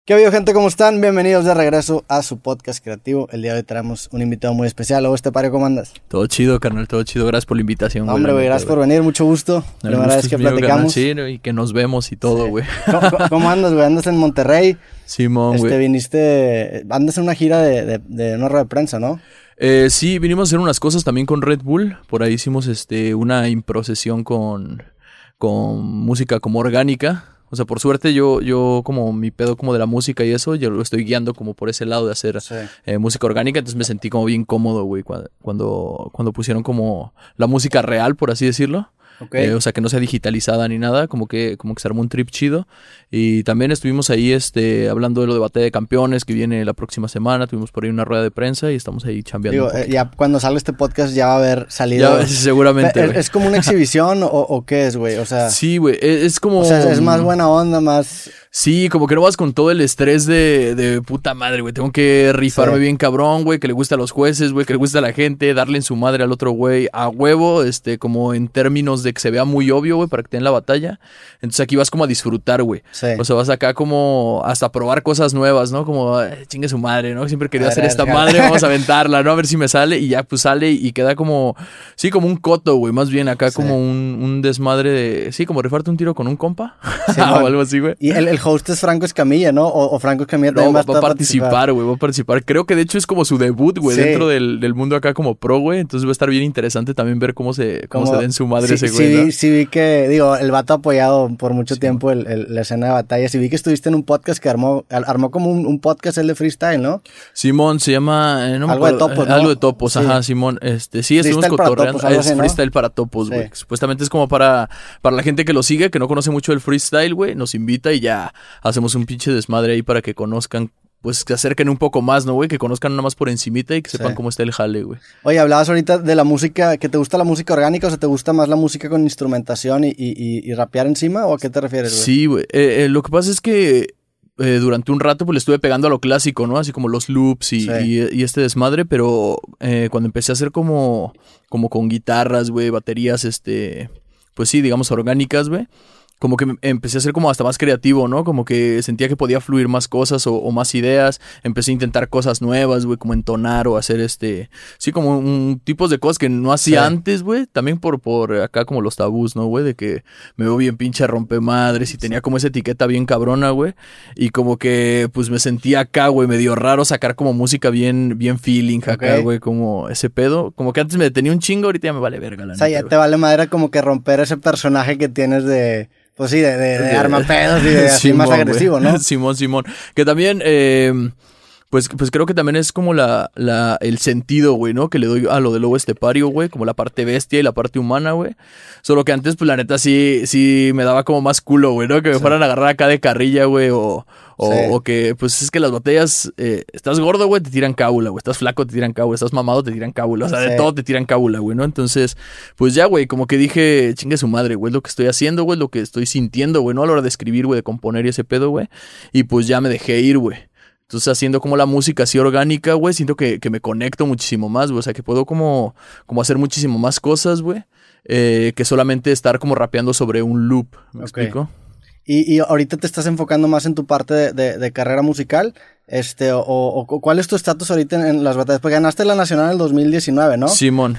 ¿Qué ha gente? ¿Cómo están? Bienvenidos de regreso a su podcast creativo. El día de hoy traemos un invitado muy especial. ¿O Estepario, cómo andas? Todo chido, carnal, todo chido. Gracias por la invitación, güey. Hombre, güey, gracias por venir. Mucho gusto. Primera vez que mío, platicamos. Carnal, sí, y que nos vemos y todo, güey. Sí. ¿Cómo andas, güey? ¿Andas en Monterrey? Simón, güey. Andas en una gira de una rueda de prensa, ¿no? Sí, vinimos a hacer unas cosas también con Red Bull. Por ahí hicimos una improcesión con música como orgánica. O sea, por suerte yo como mi pedo como de la música y eso, yo lo estoy guiando como por ese lado de hacer música orgánica. Entonces me sentí como bien cómodo, güey, cuando pusieron como la música real, por así decirlo. Okay. O sea, que no sea digitalizada ni nada, como que se armó un trip chido. Y también estuvimos ahí hablando de lo de Batalla de Campeones, que viene la próxima semana. Tuvimos por ahí una rueda de prensa y estamos ahí chambeando. Digo, ya cuando salga este podcast ya va a haber salido. Ya, seguramente. ¿Es como una exhibición o qué es, güey? O sea. Sí, güey, es como. O sea, es más buena onda, más. Sí, como que no vas con todo el estrés de puta madre, güey. Tengo que rifarme bien cabrón, güey, que le gusta a los jueces, güey, que le gusta a la gente, darle en su madre al otro güey a huevo, como en términos de que se vea muy obvio, güey, para que te den la batalla. Entonces aquí vas como a disfrutar, güey. Sí. O sea, vas acá como hasta a probar cosas nuevas, ¿no? Como, chingue su madre, ¿no? Siempre quería hacer esta madre, vamos a aventarla, ¿no? A ver si me sale y ya pues sale y queda como, sí, como un coto, güey, más bien acá como un desmadre de, sí, como rifarte un tiro con un compa Sí, o algo así, güey. Y el host es Franco Escamilla, ¿no? O Franco Escamilla también va a participar, güey, va a participar. Creo que de hecho es como su debut, güey, dentro del mundo acá como pro, güey. Entonces va a estar bien interesante también ver cómo se den su madre ese güey, ¿no? Sí vi que, digo, el vato ha apoyado por mucho tiempo la escena de batallas. Y vi que estuviste en un podcast que armó como un podcast el de freestyle, ¿no? Simón, se llama... no me algo acuerdo, de topos, ¿no? Algo de topos, ajá, Simón. Sí, estuvimos cotorreando. Es freestyle para topos, güey. Supuestamente es como para la gente que lo sigue, que no conoce mucho el freestyle, güey. Nos invita y ya hacemos un pinche desmadre ahí para que conozcan, pues que se acerquen un poco más, ¿no, güey? Que conozcan nada más por encimita y que sepan cómo está el jale, güey. Oye, hablabas ahorita de la música, ¿que te gusta la música orgánica o sea, te gusta más la música con instrumentación y rapear encima o a qué te refieres, güey? Sí, güey. Lo que pasa es que durante un rato pues le estuve pegando a lo clásico, ¿no? Así como los loops y este desmadre, pero cuando empecé a hacer como con guitarras, güey, baterías, pues sí, digamos orgánicas, güey. Como que empecé a ser como hasta más creativo, ¿no? Como que sentía que podía fluir más cosas o más ideas. Empecé a intentar cosas nuevas, güey, como entonar o hacer sí, como tipos de cosas que no hacía antes, güey. También por acá como los tabús, ¿no, güey? De que me veo bien pinche rompemadres y tenía como esa etiqueta bien cabrona, güey. Y como que, pues me sentía acá, güey, medio raro sacar como música bien feeling acá, güey, como ese pedo. Como que antes me detenía un chingo, ahorita ya me vale verga, la neta. O sea, ya te vale madera como que romper ese personaje que tienes de... Pues sí, de armapedos y de así Simón, más agresivo, ¿no? Simón. Que también, pues creo que también es como el sentido, güey, ¿no? Que le doy a lo de Lobo Estepario, güey. Como la parte bestia y la parte humana, güey. Solo que antes, pues la neta sí me daba como más culo, güey, ¿no? Que me fueran a agarrar acá de carrilla, güey. O que, pues es que las batallas, estás gordo, güey, te tiran cábula, güey. Estás flaco, te tiran cábula. Estás mamado, te tiran cábula. O sea, de todo te tiran cábula, güey, ¿no? Entonces, pues ya, güey, como que dije, chingue su madre, güey. Es lo que estoy haciendo, güey. Lo que estoy sintiendo, güey, ¿no? A la hora de escribir, güey, de componer y ese pedo, güey. Y pues ya me dejé ir, güey. Entonces, haciendo como la música así orgánica, güey, siento que me conecto muchísimo más, güey. O sea, que puedo como hacer muchísimo más cosas, güey. Que solamente estar como rapeando sobre un loop. ¿Me explico? Y ahorita te estás enfocando más en tu parte de carrera musical, ¿cuál es tu estatus ahorita en las batallas? Porque ganaste la nacional en el 2019, ¿no? Simón.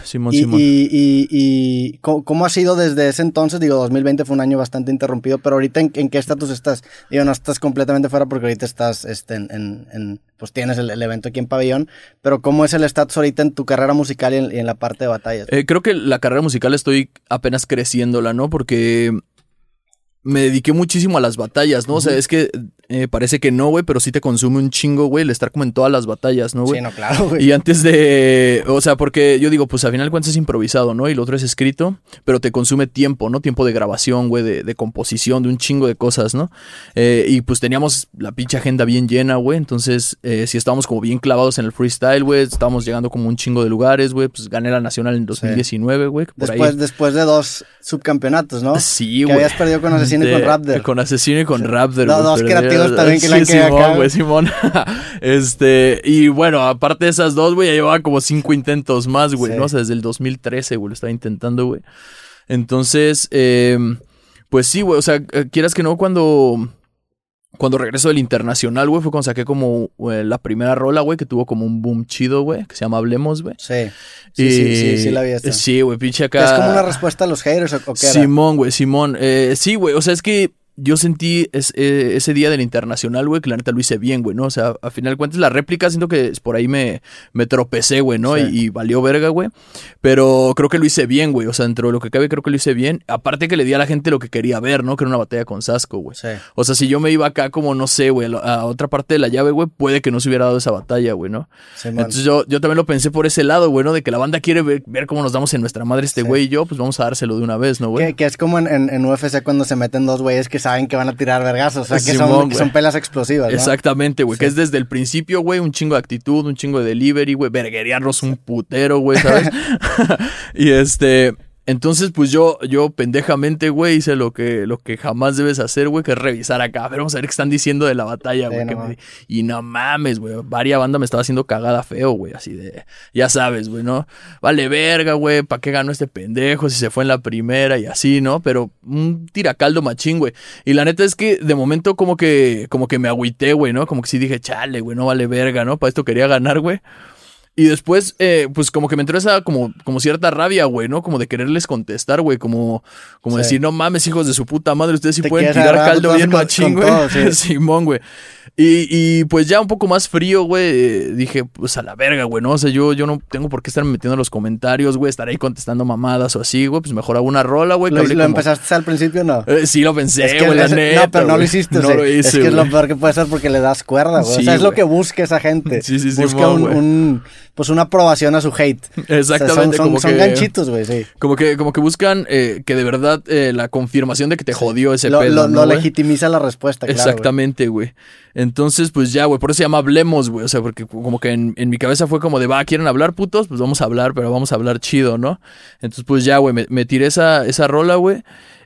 ¿Y cómo ha sido desde ese entonces? Digo, 2020 fue un año bastante interrumpido, pero ahorita ¿en qué estatus estás? Digo, no estás completamente fuera porque ahorita estás, pues tienes el evento aquí en Pabellón, pero ¿cómo es el estatus ahorita en tu carrera musical y en la parte de batallas? Creo que la carrera musical estoy apenas creciéndola, ¿no? Porque me dediqué muchísimo a las batallas, ¿no? O sea, es que parece que no, güey, pero sí te consume un chingo, güey, el estar como en todas las batallas, ¿no, güey? Sí, no, claro, güey. Y antes de... O sea, porque yo digo, pues al final de cuentas es improvisado, ¿no? Y lo otro es escrito, pero te consume tiempo, ¿no? Tiempo de grabación, güey, de composición, de un chingo de cosas, ¿no? Y pues teníamos la pinche agenda bien llena, güey, entonces sí estábamos como bien clavados en el freestyle, güey, estábamos llegando como un chingo de lugares, güey, pues gané la nacional en 2019, güey. Después de 2 subcampeonatos, ¿no? Sí, güey. Que habías perdido con Asesino y con Raptor. Con Asesino y con Raptor. Dos creativos también que le han quedado Simón, acá. güey, Simón. Y bueno, aparte de esas dos, güey, ya llevaba como 5 intentos más, güey, ¿no? O sea, desde el 2013, güey, lo estaba intentando, güey. Entonces, pues sí, güey, o sea, quieras que no, cuando cuando regreso del internacional, güey, fue cuando saqué como la primera rola, güey, que tuvo como un boom chido, güey, que se llama Hablemos, güey. Sí. Sí, la vi esta. Sí, güey, pinche acá. ¿Es como una respuesta a los haters o qué era? Simón, güey, Simón. Sí, güey, o sea, es que yo sentí ese día del internacional, güey, que la neta lo hice bien, güey, ¿no? O sea, a final de cuentas, la réplica siento que por ahí me tropecé, güey, ¿no? Sí. Y valió verga, güey. Pero creo que lo hice bien, güey. O sea, dentro de lo que cabe, creo que lo hice bien. Aparte que le di a la gente lo que quería ver, ¿no? Que era una batalla con Sasco, güey. Sí. O sea, si yo me iba acá como, no sé, güey, a otra parte de la llave, güey, puede que no se hubiera dado esa batalla, güey, ¿no? Sí, entonces yo también lo pensé por ese lado, güey, ¿no? De que la banda quiere ver cómo nos damos en nuestra madre este güey y yo, pues vamos a dárselo de una vez, ¿no, güey? Que es como en UFC cuando se meten dos güeyes que saben que van a tirar vergazos. O sea, que son pelas explosivas, ¿no? Exactamente, güey. Sí. Que es desde el principio, güey, un chingo de actitud, un chingo de delivery, güey, verguerearnos un putero, güey, ¿sabes? Y entonces, pues yo pendejamente, güey, hice lo que jamás debes hacer, güey, que es revisar acá. A ver, vamos a ver qué están diciendo de la batalla, güey. Sí, y no mames, güey. Varias bandas me estaba haciendo cagada feo, güey. Así de, ya sabes, güey, ¿no? Vale verga, güey. ¿Para qué ganó este pendejo si se fue en la primera y así, ¿no? Pero un tiracaldo machín, güey. Y la neta es que de momento como que me agüité, güey, ¿no? Como que sí dije, chale, güey, no vale verga, ¿no? Para esto quería ganar, güey. Y después, pues como que me entró esa como cierta rabia, güey, ¿no? Como de quererles contestar, güey, como sí. Decir, no mames, hijos de su puta madre, ustedes sí pueden tirar caldo bien machín, güey. Sí. Simón, güey. Y pues ya un poco más frío, güey, dije, pues a la verga, güey, ¿no? O sea, yo no tengo por qué estarme metiendo en los comentarios, güey, estar ahí contestando mamadas o así, güey, pues mejor hago una rola, güey. ¿Lo empezaste al principio o no? Sí, lo pensé, güey, la neta. No, pero no lo hiciste, no lo hice, es que es lo peor que puede ser porque le das cuerda, güey. Sí, o sea, es lo que busca esa gente. Sí, busca pues una aprobación a su hate. Exactamente. O sea, son ganchitos, güey, sí. Como que buscan que de verdad la confirmación de que te jodió ese pedo, ¿no? Lo legitimiza la respuesta, claro. Exactamente, güey. Entonces, pues ya, güey, por eso se llama Hablemos, güey. O sea, porque como que en mi cabeza fue como de, ¿quieren hablar, putos? Pues vamos a hablar, pero vamos a hablar chido, ¿no? Entonces, pues ya, güey, me tiré esa rola, güey.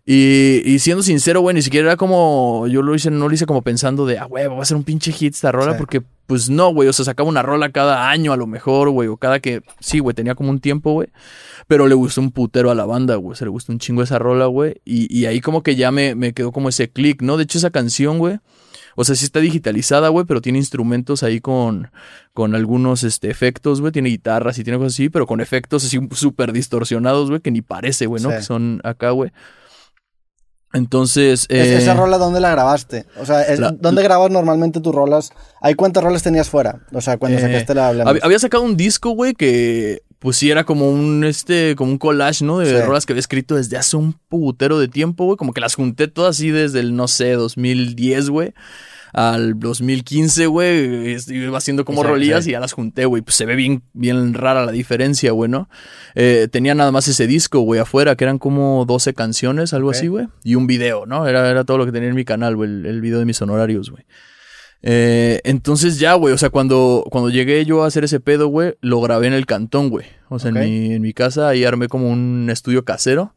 Y siendo sincero, güey, ni siquiera era como, no lo hice como pensando de, güey, va a ser un pinche hit esta rola, sí. Porque, pues no, güey, o sea, sacaba una rola cada año a lo mejor, güey, o cada que, sí, güey, tenía como un tiempo, güey, pero le gustó un putero a la banda, güey, o sea, le gustó un chingo esa rola, güey, y ahí como que ya me quedó como ese click, ¿no? De hecho, esa canción, güey, o sea, sí está digitalizada, güey, pero tiene instrumentos ahí con algunos efectos, güey, tiene guitarras y tiene cosas así, pero con efectos así súper distorsionados, güey, que ni parece, güey, ¿no? Sí. Que son acá, güey. Entonces... ¿Esa rola dónde la grabaste? O sea, ¿dónde grabas normalmente tus rolas? ¿Hay cuántas rolas tenías fuera? O sea, cuando sacaste la Hablemos. Había sacado un disco, güey, que pues sí era como un collage, ¿no? De rolas que había escrito desde hace un putero de tiempo, güey. Como que las junté todas así desde el, no sé, 2010, güey. Al 2015, güey, iba haciendo como rolillas y ya las junté, güey. Pues se ve bien rara la diferencia, güey, ¿no? Tenía nada más ese disco, güey, afuera, que eran como 12 canciones, algo así, güey. Y un video, ¿no? Era todo lo que tenía en mi canal, güey, el video de mis honorarios, güey. Entonces ya, güey, o sea, cuando llegué yo a hacer ese pedo, güey, lo grabé en el Cantón, güey. O sea, en mi casa, ahí armé como un estudio casero.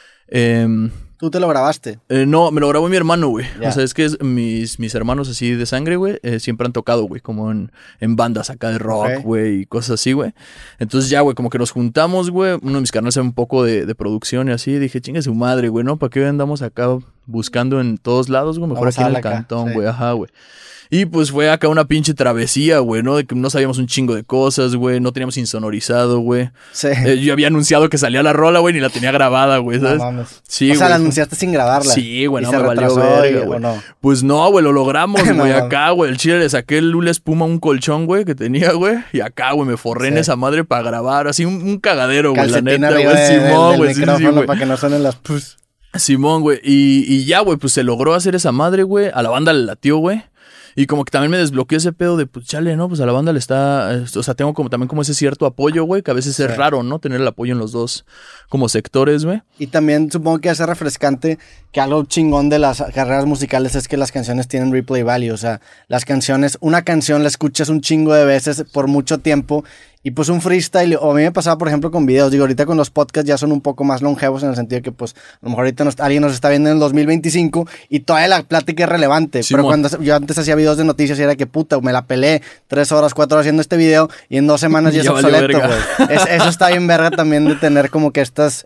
¿Tú te lo grabaste? No, me lo grabó mi hermano, güey. Yeah. O sea, es que mis hermanos así de sangre, güey, siempre han tocado, güey, como en bandas acá de rock, güey, y cosas así, güey. Entonces ya, güey, como que nos juntamos, güey. Uno de mis canales sabe un poco de producción y así. Y dije, chingue su madre, güey, ¿no? ¿Para qué andamos acá buscando en todos lados, güey? Mejor aquí en el Cantón, güey, ajá, güey. Y pues fue acá una pinche travesía, güey, ¿no? De que no sabíamos un chingo de cosas, güey. No teníamos insonorizado, güey. Sí. Yo había anunciado que salía la rola, güey, ni la tenía grabada, güey, ¿sabes? No mames. Sí, o sea, güey. la anunciaste sin grabarla. Sí, güey, no me valió verga, güey. No. Pues no, güey, lo logramos, güey. Acá, güey, el chile le saqué el Lula Espuma a un colchón, güey, que tenía, güey. Y acá, güey, me forré en esa madre para grabar. Así un cagadero, güey, la neta, güey. Simón, güey. Sí, güey. Para que no suenen las... Simón, güey. Y ya, güey, pues se logró hacer esa madre, güey. A la banda le latió, güey. Y como que también me desbloqueó ese pedo de, pues, chale, ¿no? Pues a la banda le está... O sea, tengo también como ese cierto apoyo, güey, que a veces es raro, ¿no? Tener el apoyo en los dos como sectores, güey. Y también supongo que hace refrescante que algo chingón de las carreras musicales es que las canciones tienen replay value. O sea, una canción la escuchas un chingo de veces por mucho tiempo. Y pues un freestyle, o a mí me pasaba por ejemplo con videos, digo, ahorita con los podcasts ya son un poco más longevos en el sentido que pues a lo mejor ahorita alguien nos está viendo en el 2025 y todavía la plática es relevante, sí, pero cuando yo antes hacía videos de noticias y era que puta, me la pelé 3 horas, 4 horas haciendo este video y en 2 semanas ya es obsoleto, güey. Eso está bien verga también de tener como que estas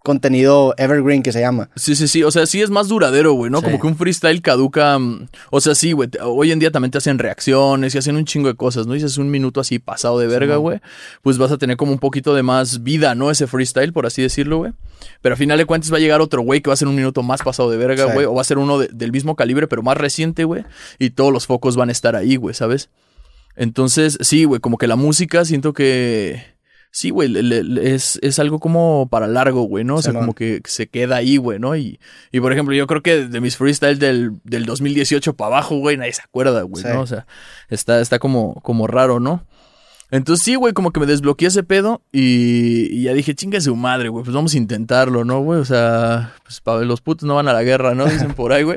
contenido evergreen que se llama. Sí. O sea, sí es más duradero, güey, ¿no? Sí. Como que un freestyle caduca. O sea, sí, güey. Hoy en día también te hacen reacciones y hacen un chingo de cosas, ¿no? Y si haces un minuto así pasado de verga, güey, pues vas a tener como un poquito de más vida, ¿no? Ese freestyle, por así decirlo, güey. Pero al final de cuentas va a llegar otro güey que va a ser un minuto más pasado de verga, güey. O va a ser uno del mismo calibre, pero más reciente, güey. Y todos los focos van a estar ahí, güey, ¿sabes? Entonces, sí, güey, como que la música siento que... Sí, güey, es algo como para largo, güey, ¿no? O sea, como que se queda ahí, güey, ¿no? Y por ejemplo, yo creo que de mis freestyles del 2018 para abajo, güey, nadie se acuerda, güey, ¿no? O sea, está como raro, ¿no? Entonces sí, güey, como que me desbloqueé ese pedo y ya dije, chinga su madre, güey, pues vamos a intentarlo, ¿no, güey? O sea, pues los putos no van a la guerra, ¿no? Dicen por ahí, güey.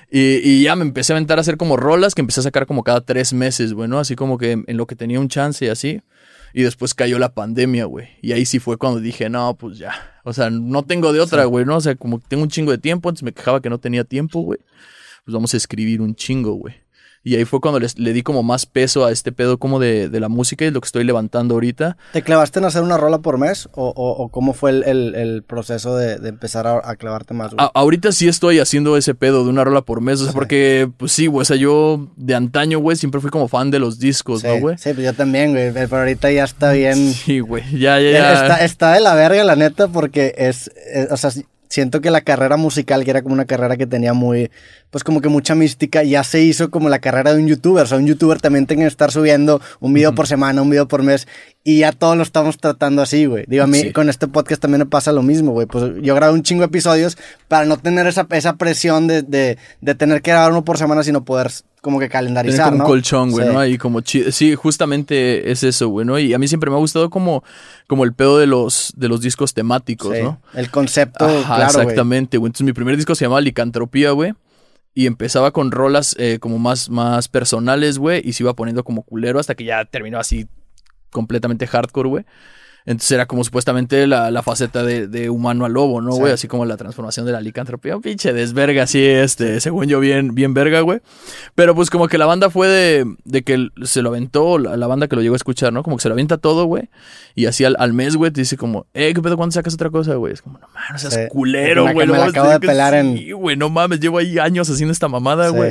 Y ya me empecé a aventar a hacer como rolas que empecé a sacar como cada 3 meses, güey, ¿no? Así como que en lo que tenía un chance y así. Y después cayó la pandemia, güey. Y ahí sí fue cuando dije, no, pues ya. O sea, no tengo de otra, güey, ¿no? O sea, como tengo un chingo de tiempo. Antes me quejaba que no tenía tiempo, güey. Pues vamos a escribir un chingo, güey. Y ahí fue cuando le di como más peso a este pedo como de la música y lo que estoy levantando ahorita. ¿Te clavaste en hacer una rola por mes? ¿O cómo fue el proceso de empezar a clavarte más, güey? Ahorita sí estoy haciendo ese pedo de una rola por mes. O sea, porque, pues sí, güey. O sea, yo de antaño, güey, siempre fui como fan de los discos, ¿no, güey? Sí, pues yo también, güey. Pero ahorita ya está bien. Sí, güey. Ya. Está de la verga, la neta, porque o sea, siento que la carrera musical, que era como una carrera que tenía muy, pues como que mucha mística, ya se hizo como la carrera de un youtuber. O sea, un youtuber también tiene que estar subiendo un video por semana, un video por mes, y ya todos lo estamos tratando así, güey. Digo, a mí con este podcast también me pasa lo mismo, güey. Pues yo grabo un chingo de episodios para no tener esa presión de tener que grabar uno por semana, sino poder como que calendarizar, como ¿no? Un colchón, güey, ¿no? Ahí como sí, justamente es eso, güey, ¿no? Y a mí siempre me ha gustado como el pedo de los discos temáticos, ¿no? El concepto, claro, exactamente, güey. Entonces mi primer disco se llamaba Licantropía, güey. Y empezaba con rolas como más personales, güey. Y se iba poniendo como culero hasta que ya terminó así completamente hardcore, güey. Entonces era como supuestamente la faceta de humano a lobo, ¿no, güey? Así como la transformación de la licantropía. Un pinche desverga, así, según yo, bien verga, güey. Pero pues como que la banda fue de que se lo aventó, la banda que lo llegó a escuchar, ¿no? Como que se lo avienta todo, güey. Y así al mes, güey, te dice como, ¿qué pedo? ¿Cuándo sacas otra cosa, güey? Es como, no mames, no seas culero, güey. Me la acabo de pelar Sí, güey, no mames, llevo ahí años haciendo esta mamada, güey.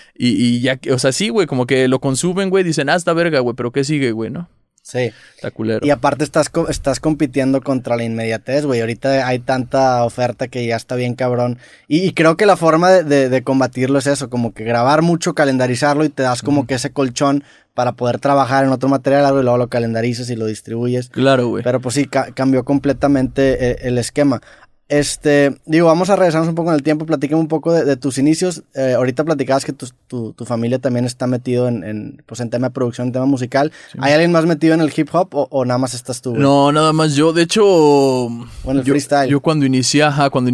Y ya, o sea, sí, güey, como que lo consumen, güey, dicen, está verga, güey, pero ¿qué sigue, güey, no? Sí. Está culero. Y aparte estás compitiendo contra la inmediatez, güey. Ahorita hay tanta oferta que ya está bien cabrón. Y creo que la forma de combatirlo es eso, como que grabar mucho, calendarizarlo y te das como que ese colchón para poder trabajar en otro material algo y luego lo calendarizas y lo distribuyes. Claro, güey. Pero pues sí, cambió completamente el esquema. Vamos a regresarnos un poco en el tiempo. Platícame un poco de tus inicios. Ahorita platicabas que tu familia también está metido en tema de producción, en tema musical. Sí. ¿Hay alguien más metido en el hip hop o nada más estás tú, güey? No, nada más yo. De hecho, bueno, el freestyle. Yo cuando inicié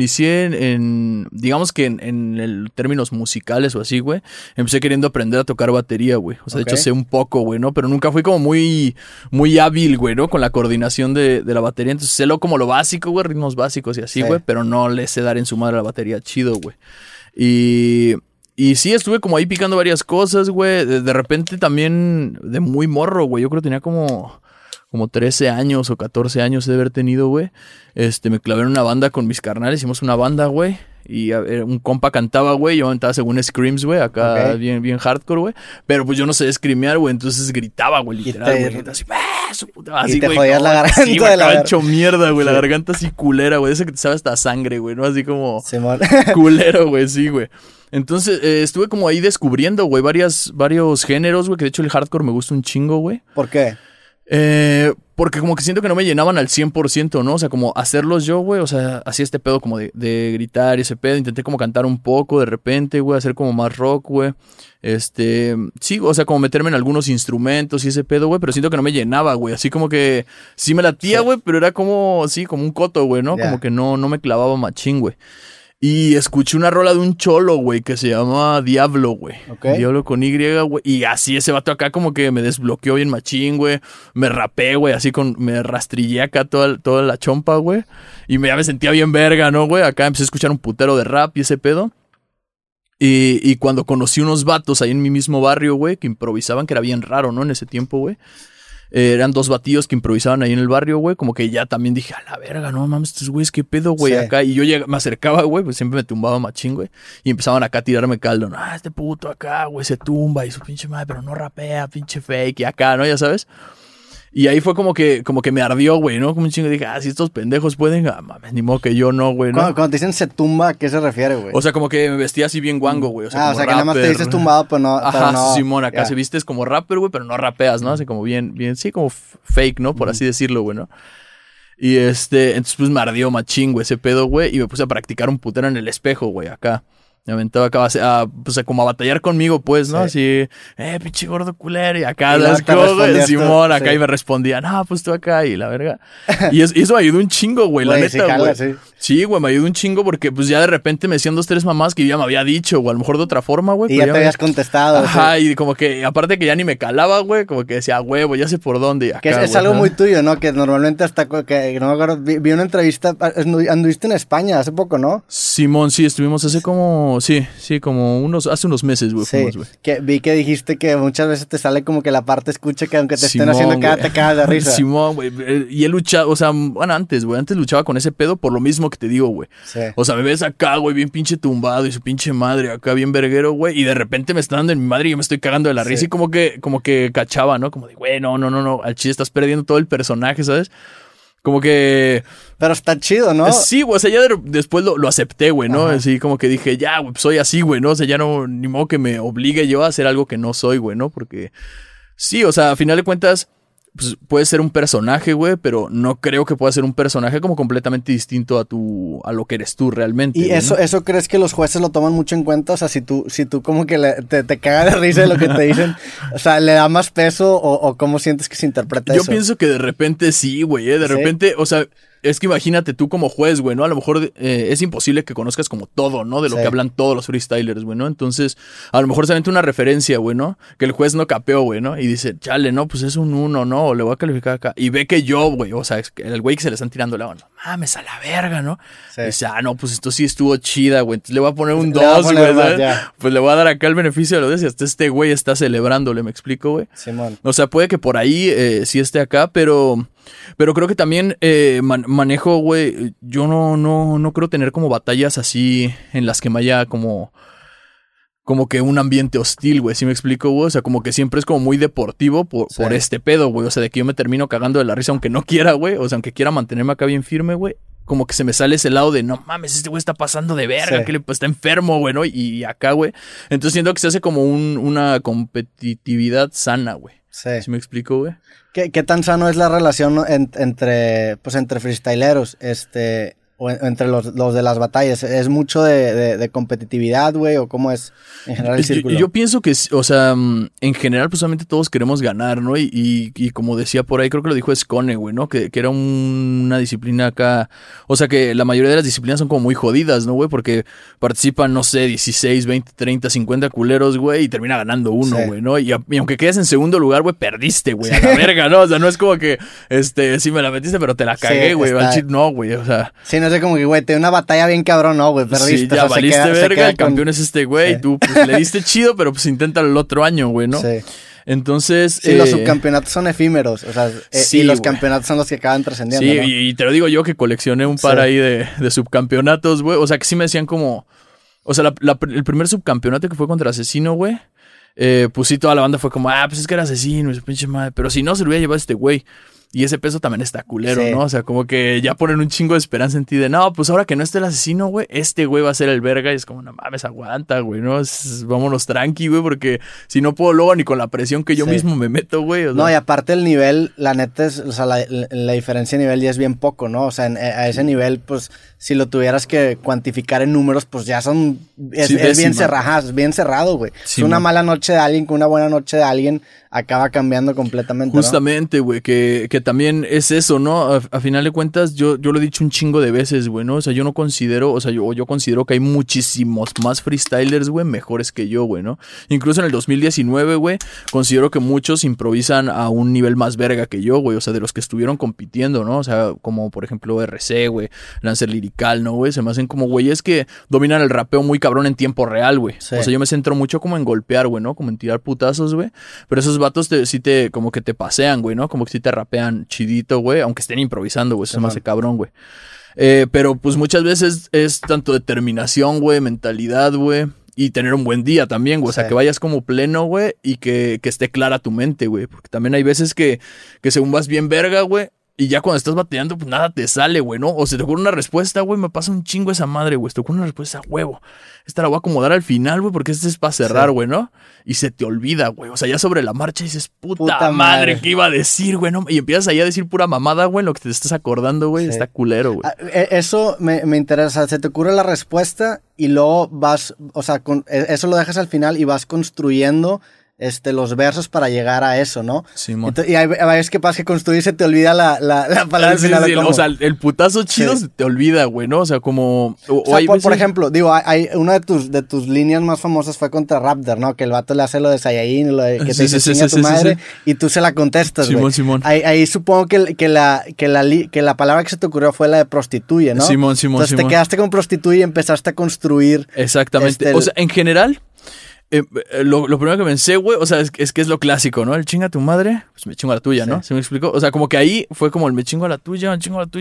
en digamos que en el términos musicales o así, güey, empecé queriendo aprender a tocar batería, güey. O sea, de hecho sé un poco, güey, ¿no? Pero nunca fui como muy hábil, güey, ¿no? Con la coordinación de la batería. Entonces sé como lo básico, güey, ritmos básicos y así, güey, pero no le sé dar en su madre a la batería chido, güey. Y sí, estuve como ahí picando varias cosas, güey. De repente también de muy morro, güey. Yo creo que tenía como 13 años o 14 años de haber tenido, güey. Me clavé en una banda con mis carnales. Hicimos una banda, güey. Y un compa cantaba, güey. Yo cantaba según screams, güey. Acá bien hardcore, güey. Pero pues yo no sé screamear, güey. Entonces gritaba, güey, literal, güey. Así, su puta. Así, y te güey, jodías la garganta. Sí, güey, estaba hecho mierda, güey. Sí. La garganta así culera, güey. Ese que te sabe hasta sangre, güey, ¿no? Así como culero, güey, sí, güey. Entonces, estuve como ahí descubriendo, güey, varios géneros, güey. Que de hecho el hardcore me gusta un chingo, güey. ¿Por qué? Porque como que siento que no me llenaban al 100%, ¿no? O sea, como hacerlos yo, güey. O sea, hacía este pedo como de gritar y ese pedo. Intenté como cantar un poco de repente, güey. Hacer como más rock, güey. Sí, o sea, como meterme en algunos instrumentos y ese pedo, güey. Pero siento que no me llenaba, güey. Así como que sí me latía, güey. Pero era como, sí, como un coto, güey, ¿no? Como que no me clavaba machín, güey. Y escuché una rola de un cholo, güey, que se llama Diablo, güey. Diablo con Y, güey. Y así ese vato acá como que me desbloqueó bien machín, güey. Me rapé, güey, así me rastrillé acá toda la chompa, güey. Y ya me sentía bien verga, ¿no, güey? Acá empecé a escuchar un putero de rap y ese pedo. Y cuando conocí unos vatos ahí en mi mismo barrio, güey, que improvisaban, que era bien raro, ¿no? En ese tiempo, güey. Eran 2 batillos que improvisaban ahí en el barrio, güey. Como que ya también dije, a la verga, no mames, estos güeyes, qué pedo, güey, Sí. acá. Y yo me acercaba, güey, pues siempre me tumbaba machín, güey. Y empezaban acá a tirarme caldo. No, este puto acá, güey, se tumba y su pinche madre, pero no rapea, pinche fake. Y acá, ¿no? Ya sabes. Y ahí fue como que me ardió, güey, ¿no? Como un chingo dije, si estos pendejos pueden, mames, ni modo que yo no, güey, ¿no? Cuando te dicen se tumba, ¿a qué se refiere, güey? O sea, como que me vestía así bien guango, güey. O sea, como o sea, que nada más te rapper. dices tumbado, pero no... Ajá, pero no, Simón, acá ya. se vistes como rapper, güey, pero no rapeas, ¿no? Así como bien, sí, como fake, ¿no? Por así decirlo, güey, ¿no? Y entonces pues me ardió machín, güey, ese pedo, güey, y me puse a practicar un putero en el espejo, güey, acá. Me aventaba acá pues como a batallar conmigo, pues, ¿no? Sí. Así, pinche gordo culero, y acá Y luego las te cosas, respondías tú, Simón, acá, sí. y me respondía, no, pues tú acá, y la verga. Y eso me ayudó un chingo, güey, la Güey, sí, neta, jala, güey. sí. Sí, güey, me ayudó un chingo porque pues ya de repente me decían 2, 3 mamás que yo ya me había dicho, o a lo mejor de otra forma, güey. Y pero ya te me- habías contestado. Ajá, sí. y como que, aparte que ya ni me calaba, güey, como que decía, huevo, ya sé por dónde. Y acá, Que es güey, algo ¿no? muy tuyo, ¿no? Que normalmente hasta que no me acuerdo, vi una entrevista, anduviste en España hace poco, ¿no? Simón, sí, estuvimos hace como, como hace unos meses, güey, Sí, fuimos, güey. que vi que dijiste que muchas veces te sale como que la parte escucha que aunque te estén Simón, haciendo cara, güey. te cagas de risa. Simón, güey, y él luchaba, o sea, bueno, antes luchaba con ese pedo por lo mismo que te digo, güey. Sí. O sea, me ves acá, güey, bien pinche tumbado y su pinche madre acá bien verguero, güey, y de repente me está dando en mi madre y yo me estoy cagando de la risa Sí. y como que cachaba, ¿no? Como de, güey, no, al chile estás perdiendo todo el personaje, ¿sabes? Como que... Pero está chido, ¿no? Sí, güey, o sea, ya después lo acepté, güey, ¿no? Ajá. Así como que dije, ya, güey, soy así, güey, ¿no? O sea, ya no, ni modo que me obligue yo a hacer algo que no soy, güey, ¿no? Porque sí, o sea, a final de cuentas, pues puede ser un personaje, güey, pero no creo que pueda ser un personaje como completamente distinto a lo que eres tú realmente. ¿Y güey, eso, ¿no? eso crees que los jueces lo toman mucho en cuenta? O sea, si tú como que te cagas de risa de lo que te dicen, o sea, ¿le da más peso o cómo sientes que se interpreta Yo eso? pienso que de repente sí, güey, de ¿Sí? repente, o sea, es que imagínate tú como juez, güey, ¿no? A lo mejor es imposible que conozcas como todo, ¿no? De lo Sí. que hablan todos los freestylers, güey, ¿no? Entonces, a lo mejor se aventa una referencia, güey, ¿no? Que el juez no capeó, güey, ¿no? Y dice, chale, no, pues es un 1, ¿no? O le voy a calificar acá. Y ve que yo, güey, o sea, es que el güey que se le están tirando la mano, mames, a la verga, ¿no? Sí. Y dice, no, pues esto sí estuvo chida, güey. Entonces le voy a poner un Le voy a 2, poner güey, más, ¿sabes? ya. Pues le voy a dar acá el beneficio de los 10 y hasta este güey está celebrándole, ¿me explico, güey? Simón. O sea, puede que por ahí sí esté acá, pero creo que también manejo, güey, yo no creo tener como batallas así en las que me haya como que un ambiente hostil, güey, ¿sí me explico, güey? O sea, como que siempre es como muy deportivo Sí. por este pedo, güey. O sea, de que yo me termino cagando de la risa aunque no quiera, güey. O sea, aunque quiera mantenerme acá bien firme, güey. Como que se me sale ese lado de, no mames, este güey está pasando de verga, Sí. que está enfermo, güey, ¿no? Y acá, güey. Entonces siento que se hace como una competitividad sana, güey. Sí. ¿Sí me explico, güey? ¿Qué tan sano es la relación entre freestyleros, o entre los de las batallas? ¿Es mucho de competitividad, güey? ¿O cómo es en general el círculo? Yo pienso que, o sea, en general, pues solamente todos queremos ganar, ¿no? Y como decía por ahí, creo que lo dijo Skone, güey, ¿no? Que era una disciplina acá. O sea, que la mayoría de las disciplinas son como muy jodidas, ¿no, güey? Porque participan, no sé, 16, 20, 30, 50 culeros, güey, y termina ganando uno, Sí. güey, ¿no? Y aunque quedes en segundo lugar, güey, perdiste, güey, a la verga, ¿no? O sea, no es como que, sí me la metiste, pero te la cagué, Sí, güey. está- Al chile, no, güey, o sea. Sí, no sé, como que, güey, te dio una batalla bien cabrón, no, güey, perdiste. Sí, o ya sea, se valiste queda- se verga, queda el campeón con- es este güey, Sí. y tú pues, le diste chido, pero pues inténtalo el otro año, güey, ¿no? Sí. Entonces... Sí, los subcampeonatos son efímeros, o sea, sí, y los güey. campeonatos son los que acaban trascendiendo, Sí, ¿no? y te lo digo yo que coleccioné un par Sí. ahí de subcampeonatos, güey. O sea, que sí me decían como... O sea, el primer subcampeonato que fue contra Asesino, güey. Pues sí, toda la banda fue como, pues es que era Asesino y su pinche madre. Pero si no, se lo hubiera llevado este güey. Y ese peso también está culero, Sí. ¿no? O sea, como que ya ponen un chingo de esperanza en ti de, no, pues ahora que no esté el asesino, güey, este güey va a ser el verga. Y es como, no mames, aguanta, güey, ¿no? Vámonos tranqui, güey, porque si no puedo luego ni con la presión que yo Sí. mismo me meto, güey. O sea, No, y aparte el nivel, la neta es, o sea, la diferencia de nivel ya es bien poco, ¿no? O sea, a ese nivel, pues, si lo tuvieras que cuantificar en números, pues ya son, es Sí, bien décima. cerrado, es bien cerrado, güey. Sí, Es una man. mala noche de alguien con una buena noche de alguien acaba cambiando completamente, ¿no? Justamente, güey, que porque también es eso, ¿no? A final de cuentas, yo lo he dicho un chingo de veces, güey, ¿no? O sea, yo no considero, o sea, yo considero que hay muchísimos más freestylers, güey, mejores que yo, güey, ¿no? Incluso en el 2019, güey, considero que muchos improvisan a un nivel más verga que yo, güey, o sea, de los que estuvieron compitiendo, ¿no? O sea, como por ejemplo RC, güey, Lancer Lirical, ¿no, güey? Se me hacen como güeyes que dominan el rapeo muy cabrón en tiempo real, güey. Sí. O sea, yo me centro mucho como en golpear, güey, ¿no? Como en tirar putazos, güey. Pero esos vatos sí te, como que te pasean, güey, ¿no? Como que sí te rapean chidito, güey, aunque estén improvisando, güey. Eso se me hace cabrón, güey. Pero pues muchas veces es tanto determinación, güey, mentalidad, güey. Y tener un buen día también, güey. O sea, que vayas como pleno, güey. Y que esté clara tu mente, güey. Porque también hay veces que según vas bien verga, güey. Y ya cuando estás bateando, pues nada te sale, güey, ¿no? O se te ocurre una respuesta, güey, me pasa un chingo esa madre, güey. Se te ocurre una respuesta, huevo. Esta la voy a acomodar al final, güey, porque este es para cerrar, güey, ¿no? Y se te olvida, güey. O sea, ya sobre la marcha dices, puta madre, ¿qué iba a decir, güey? ¿No? Y empiezas ahí a decir pura mamada, güey, lo que te estás acordando, güey. Está culero, güey. Eso me interesa. Se te ocurre la respuesta y luego vas, o sea, eso lo dejas al final y vas construyendo los versos para llegar a eso, ¿no? Sí, y hay veces que pasa que construir se te olvida la palabra al final. Sí, o sea, el putazo chido se te olvida, güey, ¿no? O sea, como... O sea, por ejemplo, digo, hay una de tus líneas más famosas fue contra Raptor, ¿no? Que el vato le hace lo de Saiyajin, lo de que te dice chinga tu madre, y tú se la contestas, güey. Simón. Ahí supongo que la palabra que se te ocurrió fue la de prostituye, ¿no? Simón. Entonces te quedaste con prostituye y empezaste a construir... Exactamente. O sea, en general... lo primero que pensé, güey, o sea, es que es lo clásico, ¿no? El chinga a tu madre, pues me chingo a la tuya, ¿no? ¿Se me explicó? O sea, como que ahí fue como el me chingo a la tuya,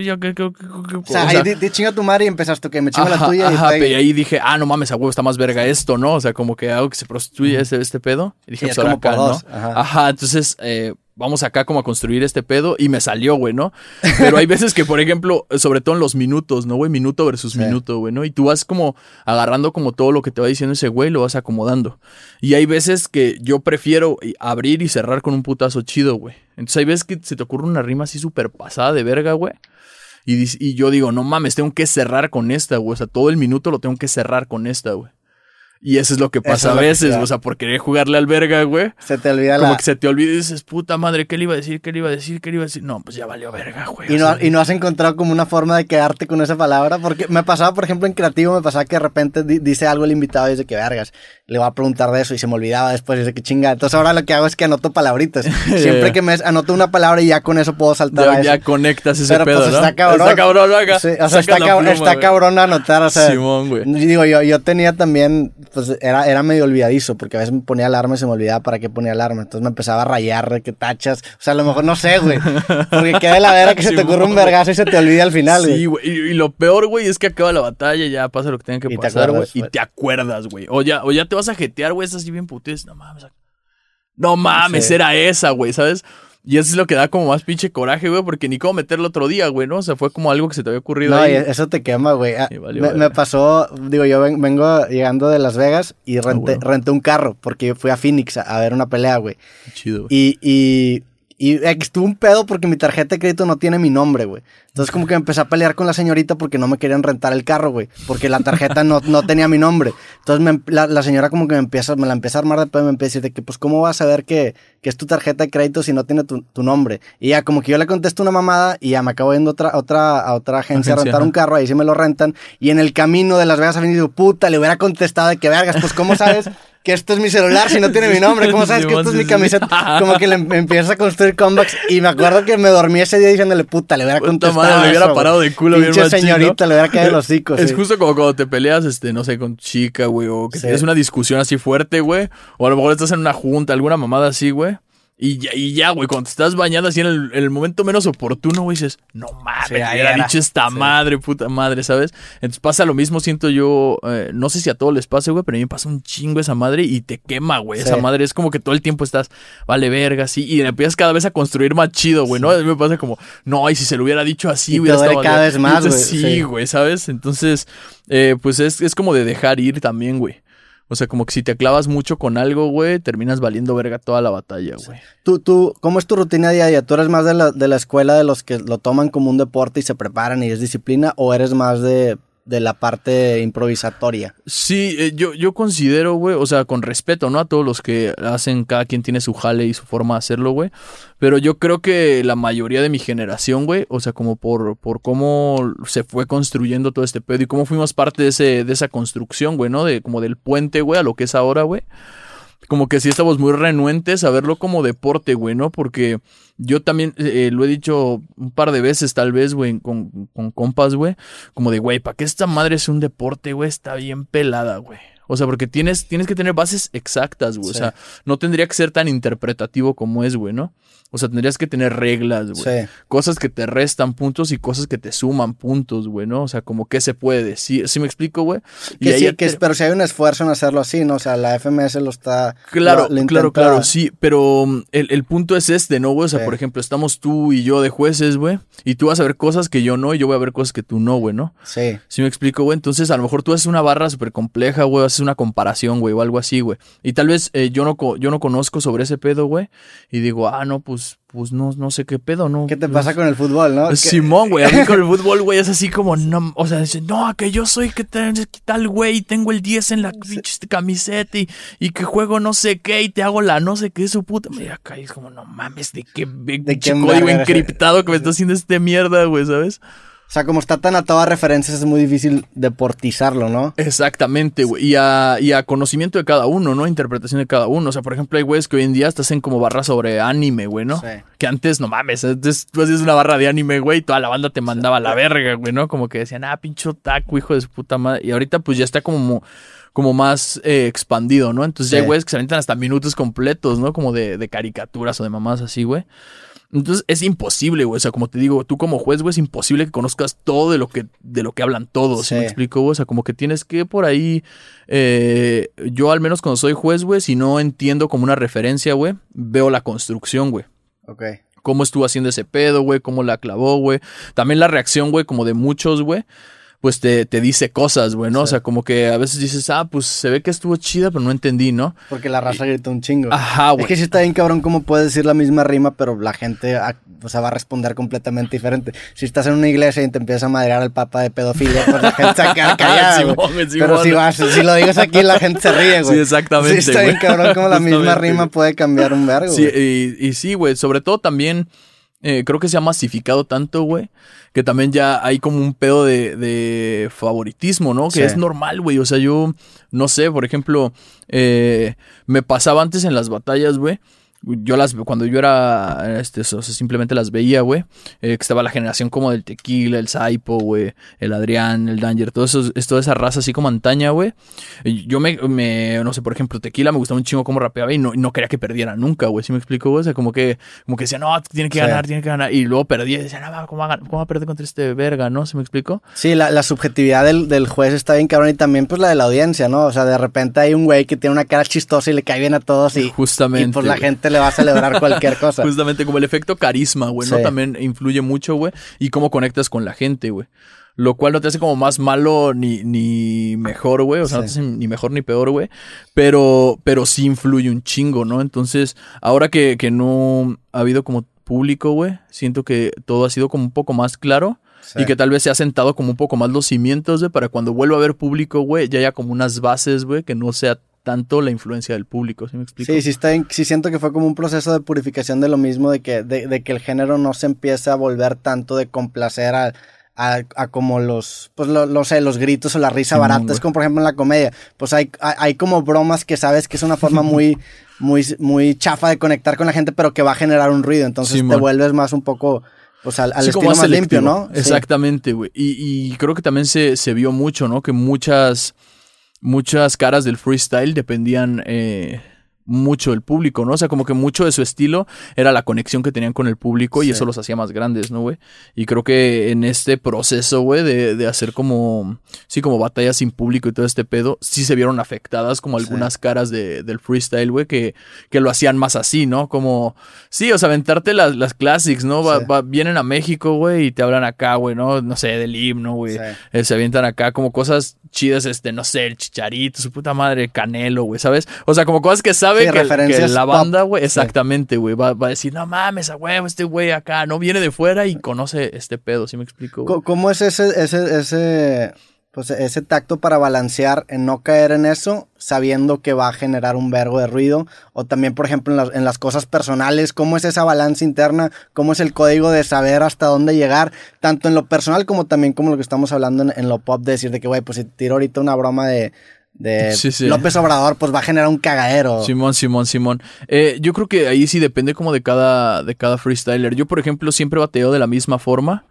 O sea, ahí te chinga a tu madre y empezaste, que me chingo a la tuya. Y ahí dije, no mames, a huevo está más verga esto, ¿no? O sea, como que algo que se prostituye este pedo. Y dije, pues ahora acá, ¿no? Entonces, vamos acá como a construir este pedo y me salió, güey, ¿no? Pero hay veces que, por ejemplo, sobre todo en los minutos, ¿no, güey? Minuto versus minuto, güey, ¿no? Y tú vas como agarrando como todo lo que te va diciendo ese güey, lo vas acomodando. Y hay veces que yo prefiero abrir y cerrar con un putazo chido, güey. Entonces hay veces que se te ocurre una rima así súper pasada de verga, güey. Y yo digo, no mames, tengo que cerrar con esta, güey. O sea, todo el minuto lo tengo que cerrar con esta, güey. Y eso es lo que pasa a veces, o sea, por querer jugarle al verga, güey. Se te olvida como que se te olvida y dices, puta madre, ¿qué le iba a decir? No, pues ya valió verga, güey. Y no has encontrado como una forma de quedarte con esa palabra, porque me pasaba, por ejemplo, en creativo, me pasaba que de repente dice algo el invitado y dice que vergas, le voy a preguntar de eso y se me olvidaba después y dice que chinga. Entonces ahora lo que hago es que anoto palabritas. Siempre que me anoto una palabra y ya con eso puedo saltar a eso. Ya conectas ese pero, pedo, pues, ¿no? Está cabrón. Está cabrón, haga. Sí, o sea, está cabrón anotar, o sea. Simón, güey. Digo, yo tenía también, pues era medio olvidadizo, porque a veces me ponía alarma y se me olvidaba para qué ponía alarma. Entonces me empezaba a rayar de que tachas. O sea, a lo mejor no sé, güey. Porque queda de la vera que se te ocurre un vergazo y se te olvida al final, güey. Sí, güey. Y lo peor, güey, es que acaba la batalla, ya pasa lo que tenga que pasar, güey. Y te acuerdas, güey. O ya te vas a jetear, güey, estás así bien putés. No mames, era esa, güey, ¿sabes? Y eso es lo que da como más pinche coraje, güey, porque ni cómo meterlo otro día, güey, ¿no? O sea, fue como algo que se te había ocurrido ahí. No, eso te quema, güey. Me pasó, digo, yo vengo llegando de Las Vegas y renté un carro porque yo fui a Phoenix a ver una pelea, güey. Chido, güey. Y estuvo un pedo porque mi tarjeta de crédito no tiene mi nombre, güey. Entonces como que empecé a pelear con la señorita porque no me querían rentar el carro, güey. Porque la tarjeta no tenía mi nombre. Entonces la señora como que me la empieza a armar de pedo y me empieza a decir de que pues cómo vas a saber que es tu tarjeta de crédito si no tiene tu nombre. Y ya como que yo le contesto una mamada y ya me acabo yendo a otra agencia a rentar un carro. Ahí sí me lo rentan. Y en el camino de Las Vegas a venir digo, puta, le hubiera contestado de que vergas, pues cómo sabes que esto es mi celular si no tiene mi nombre, ¿cómo sabes que esto es mi camiseta? Como que le empieza a construir comebacks y me acuerdo que me dormí ese día diciéndole, puta, le hubiera contestado madre, le hubiera parado de culo bien pinche señorita, le hubiera caído los hocicos. Es justo como cuando te peleas, no sé, con chica, güey, o que tienes una discusión así fuerte, güey, o a lo mejor estás en una junta, alguna mamada así, güey. Y ya, güey, cuando te estás bañando así en el momento menos oportuno, güey, dices, no mames, hubiera dicho esta madre, puta madre, ¿sabes? Entonces pasa lo mismo, siento yo, no sé si a todos les pase, güey, pero a mí me pasa un chingo esa madre y te quema, güey. Esa madre es como que todo el tiempo estás, vale, verga, sí, y empiezas cada vez a construir más chido, güey, ¿no? A mí me pasa como, no, y si se lo hubiera dicho así, hubiera estado cada vez más, güey. Sí, güey, ¿sabes? Entonces, pues es como de dejar ir también, güey. O sea, como que si te clavas mucho con algo, güey, terminas valiendo verga toda la batalla, güey. ¿Tú, cómo es tu rutina diaria? ¿Tú eres más de la escuela de los que lo toman como un deporte y se preparan y es disciplina? ¿O eres más de de la parte improvisatoria. Sí, yo considero, güey, o sea, con respeto, ¿no? A todos los que hacen, cada quien tiene su jale y su forma de hacerlo, güey. Pero yo creo que la mayoría de mi generación, güey, o sea, como por cómo se fue construyendo todo este pedo y cómo fuimos parte de esa construcción, güey, ¿no? Como del puente, güey, a lo que es ahora, güey. Como que sí estamos muy renuentes a verlo como deporte, güey, ¿no? Porque yo también lo he dicho un par de veces, tal vez, güey, con compas, güey. Como de, güey, ¿para qué esta madre es un deporte, güey? Está bien pelada, güey. O sea, porque tienes que tener bases exactas, güey. Sí. O sea, no tendría que ser tan interpretativo como es, güey, ¿no? O sea, tendrías que tener reglas, güey. Sí. Cosas que te restan puntos y cosas que te suman puntos, güey, ¿no? O sea, como qué se puede decir. ¿Sí me explico, güey? Que sí, pero si hay un esfuerzo en hacerlo así, ¿no? O sea, la FMS lo está... Claro, sí. Pero el punto es este, ¿no, güey? O sea, sí. Por ejemplo, estamos tú y yo de jueces, güey. Y tú vas a ver cosas que yo no y yo voy a ver cosas que tú no, güey, ¿no? Sí. ¿Sí me explico, güey? Entonces, a lo mejor tú haces una barra súper compleja, güey. Haces una comparación, güey, o algo así, güey. Y tal vez yo no conozco sobre ese pedo, güey. Y digo, no, pues no sé qué pedo, ¿no? ¿Qué te pasa con el fútbol, no? Simón, güey, a mí con el fútbol, güey, es así como, no, o sea, dice, no, que yo soy, que tal, güey, tengo el 10 en la pinche camiseta y que juego no sé qué y te hago la no sé qué, su puta. Mira, acá es como, no mames, de qué código encriptado que me está haciendo este mierda, güey, ¿sabes? O sea, como está tan atado a referencias, es muy difícil deportizarlo, ¿no? Exactamente, güey. Y a conocimiento de cada uno, ¿no? Interpretación de cada uno. O sea, por ejemplo, hay güeyes que hoy en día hasta hacen como barras sobre anime, güey, ¿no? Sí. Que antes, no mames, antes tú hacías una barra de anime, güey, y toda la banda te mandaba a la verga, güey, ¿no? Como que decían, pinche otaku, hijo de su puta madre. Y ahorita, pues, ya está como más expandido, ¿no? Entonces ya hay güeyes que se aventan hasta minutos completos, ¿no? Como de caricaturas o de mamás así, güey. Entonces es imposible, güey. O sea, como te digo, tú como juez, güey, es imposible que conozcas todo de lo que hablan todos. ¿Sí me explico, güey? O sea, como que tienes que por ahí. Yo, al menos cuando soy juez, güey, si no entiendo como una referencia, güey, veo la construcción, güey. Ok. Cómo estuvo haciendo ese pedo, güey, cómo la clavó, güey. También la reacción, güey, como de muchos, güey. Pues te dice cosas, güey, ¿no? Sí. O sea, como que a veces dices, pues se ve que estuvo chida, pero no entendí, ¿no? Porque la raza grita un chingo. Ajá, güey. Es que sí está bien cabrón cómo puedes decir la misma rima, pero la gente, o sea, va a responder completamente diferente. Si estás en una iglesia y te empiezas a madrear al papa de pedofilia, pues la gente se va a quedar callada, güey. Pero si lo digas aquí, la gente se ríe, güey. Sí, exactamente, sí, está bien cabrón cómo la misma rima puede cambiar un vergo, sí, y sí, güey, sobre todo también... creo que se ha masificado tanto, güey, que también ya hay como un pedo de favoritismo, ¿no? Que es normal, güey. O sea, yo no sé, por ejemplo, me pasaba antes en las batallas, güey. Cuando yo era, o sea, simplemente las veía, güey. Que estaba la generación como del Tequila, el Saipo, güey, el Adrián, el Danger, toda esa raza así como antaña, güey. Yo no sé, por ejemplo, Tequila me gustaba un chingo cómo rapeaba y no quería que perdiera nunca, güey. ¿Sí me explico, güey? O sea, como que decía, no, tiene que ganar. Y luego perdía y decía, no, ¿cómo va a perder contra este verga, no? ¿Sí me explico? Sí, la subjetividad del juez está bien cabrón y también pues la de la audiencia, ¿no? O sea, de repente hay un güey que tiene una cara chistosa y le cae bien a todos y... Justamente. Y pues la gente le va a celebrar cualquier cosa. Justamente, como el efecto carisma, güey, ¿no? También influye mucho, güey. Y cómo conectas con la gente, güey. Lo cual no te hace como más malo ni mejor, güey. O sea, no te hace ni mejor ni peor, güey. Pero sí influye un chingo, ¿no? Entonces, ahora que no ha habido como público, güey, siento que todo ha sido como un poco más claro. Sí. Y que tal vez se ha sentado como un poco más los cimientos, güey, para cuando vuelva a haber público, güey, ya haya como unas bases, güey, que no sea tanto la influencia del público, ¿sí me explico? Sí siento que fue como un proceso de purificación de lo mismo, de que el género no se empiece a volver tanto de complacer a como los gritos o la risa barata. Es como por ejemplo en la comedia, pues hay como bromas que sabes que es una forma muy chafa de conectar con la gente, pero que va a generar un ruido, entonces te vuelves más un poco... Pues al estilo más limpio, ¿no? Exactamente, güey. Y creo que también se vio mucho, ¿no? Que muchas caras del freestyle dependían mucho del público, ¿no? O sea, como que mucho de su estilo era la conexión que tenían con el público y eso los hacía más grandes, ¿no, güey? Y creo que en este proceso, güey, de hacer como batallas sin público y todo este pedo, sí se vieron afectadas como algunas caras del freestyle, güey, que lo hacían más así, ¿no? Como, sí, o sea, aventarte las classics, ¿no? Vienen a México, güey, y te hablan acá, güey, ¿no? No sé, del himno, güey. Sí. Se avientan acá como cosas chidas, no sé, el Chicharito, su puta madre, Canelo, güey, ¿sabes? O sea, como cosas que sabe que la banda, güey, exactamente, güey, va a decir, no mames, a huevo, este güey acá, no viene de fuera y conoce este pedo, ¿sí me explico, güey? ¿Cómo es ese pues ese tacto para balancear en no caer en eso, sabiendo que va a generar un vergo de ruido. O también, por ejemplo, en las cosas personales, cómo es esa balanza interna, cómo es el código de saber hasta dónde llegar, tanto en lo personal como también como lo que estamos hablando en lo pop, de decir de que, güey, pues si tiro ahorita una broma de López Obrador, pues va a generar un cagadero. Simón. Yo creo que ahí sí depende como de cada freestyler. Yo, por ejemplo, siempre bateo de la misma forma.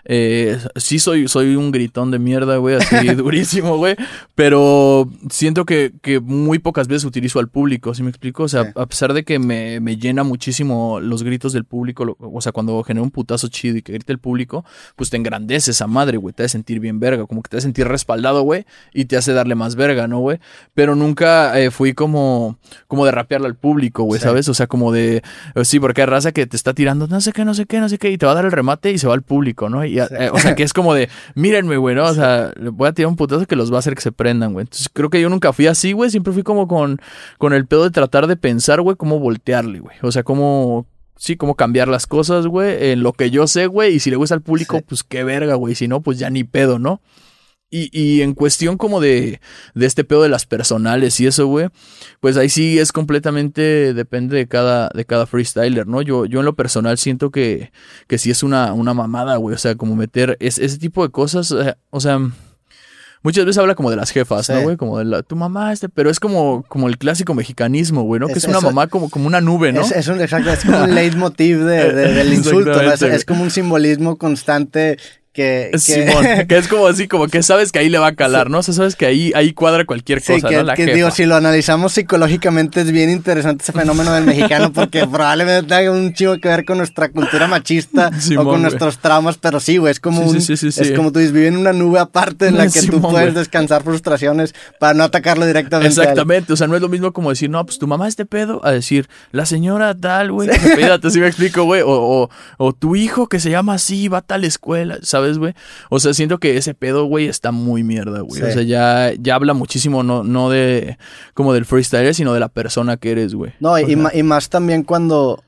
Sí soy un gritón de mierda, güey, así durísimo, güey, pero siento que muy pocas veces utilizo al público, ¿sí me explico? O sea, sí. A pesar de que me llena muchísimo los gritos del público, o sea, cuando genera un putazo chido y que grite el público, pues te engrandece esa madre, güey, te hace sentir bien verga, como que te hace sentir respaldado, güey, y te hace darle más verga, ¿no, güey? Pero nunca fui como de rapearle al público, güey, sí. ¿Sabes? O sea, como de, sí, porque hay raza que te está tirando no sé qué, y te va a dar el remate y se va al público, ¿no? Y, sí. O sea, que es como de, mírenme, güey, ¿no? O sea, voy a tirar un putazo que los va a hacer que se prendan, güey. Entonces, creo que yo nunca fui así, güey. Siempre fui como con el pedo de tratar de pensar, güey, cómo voltearle, güey. O sea, cómo cambiar las cosas, güey, en lo que yo sé, güey. Y si le gusta al público, sí. Pues qué verga, güey. Si no, pues ya ni pedo, ¿no? Y en cuestión como de este pedo de las personales y eso, güey, pues ahí sí es completamente, depende de cada freestyler, ¿no? Yo en lo personal siento que sí es una mamada, güey, o sea, como meter ese tipo de cosas, o sea, muchas veces habla como de las jefas, sí. ¿No, güey? Como de tu mamá, pero es como el clásico mexicanismo, güey, ¿no? Que es una mamá como una nube, ¿no? Exacto, es como un leitmotiv del insulto, ¿no? Es como un simbolismo constante Simón, que es como así, como que sabes que ahí le va a calar, ¿no? O sea, sabes que ahí cuadra cualquier cosa, ¿no? La jefa. Digo, si lo analizamos psicológicamente es bien interesante ese fenómeno del mexicano porque probablemente tenga un chingo que ver con nuestra cultura machista Simón, o con nuestros traumas, pero sí, güey, es como es como tú dices, vive en una nube aparte en la que Simón, tú puedes descansar frustraciones para no atacarlo directamente. Exactamente, o sea, no es lo mismo como decir, no, pues tu mamá es de pedo, a decir, la señora tal, güey, pídate, ¿sí me explico, güey? O tu hijo que se llama así, va a tal escuela, ¿sabes, güey? O sea, siento que ese pedo, güey, está muy mierda, güey. Sí. O sea, ya habla muchísimo, no de como del freestyler, sino de la persona que eres, güey. No, y más también cuando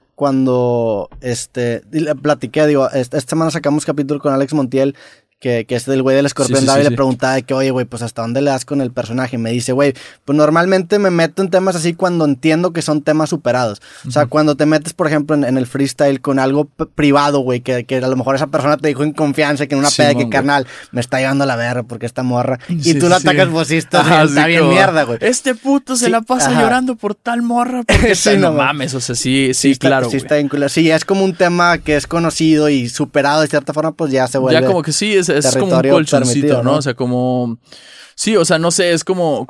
platiqué, digo, esta semana sacamos capítulo con Alex Montiel, que es del güey del escorpión Dado, y le preguntaba de que, oye, güey, pues ¿hasta dónde le das con el personaje? Y me dice, güey, pues normalmente me meto en temas así cuando entiendo que son temas superados. O sea, cuando te metes, por ejemplo, en el freestyle con algo privado, güey, que a lo mejor esa persona te dijo en confianza, que en una peda que, carnal, me está llevando a la verga porque esta morra, y tú lo atacas vocista, está bien como, mierda, güey. Este puto se la pasa llorando por tal morra porque no mames, o sea, sí, claro, güey. Está vinculado. Sí, es como un tema que es conocido y superado de cierta forma, pues ya se vuelve... Ya como que sí, es como un colchoncito, ¿no? O sea, como... Sí, o sea, no sé, es como...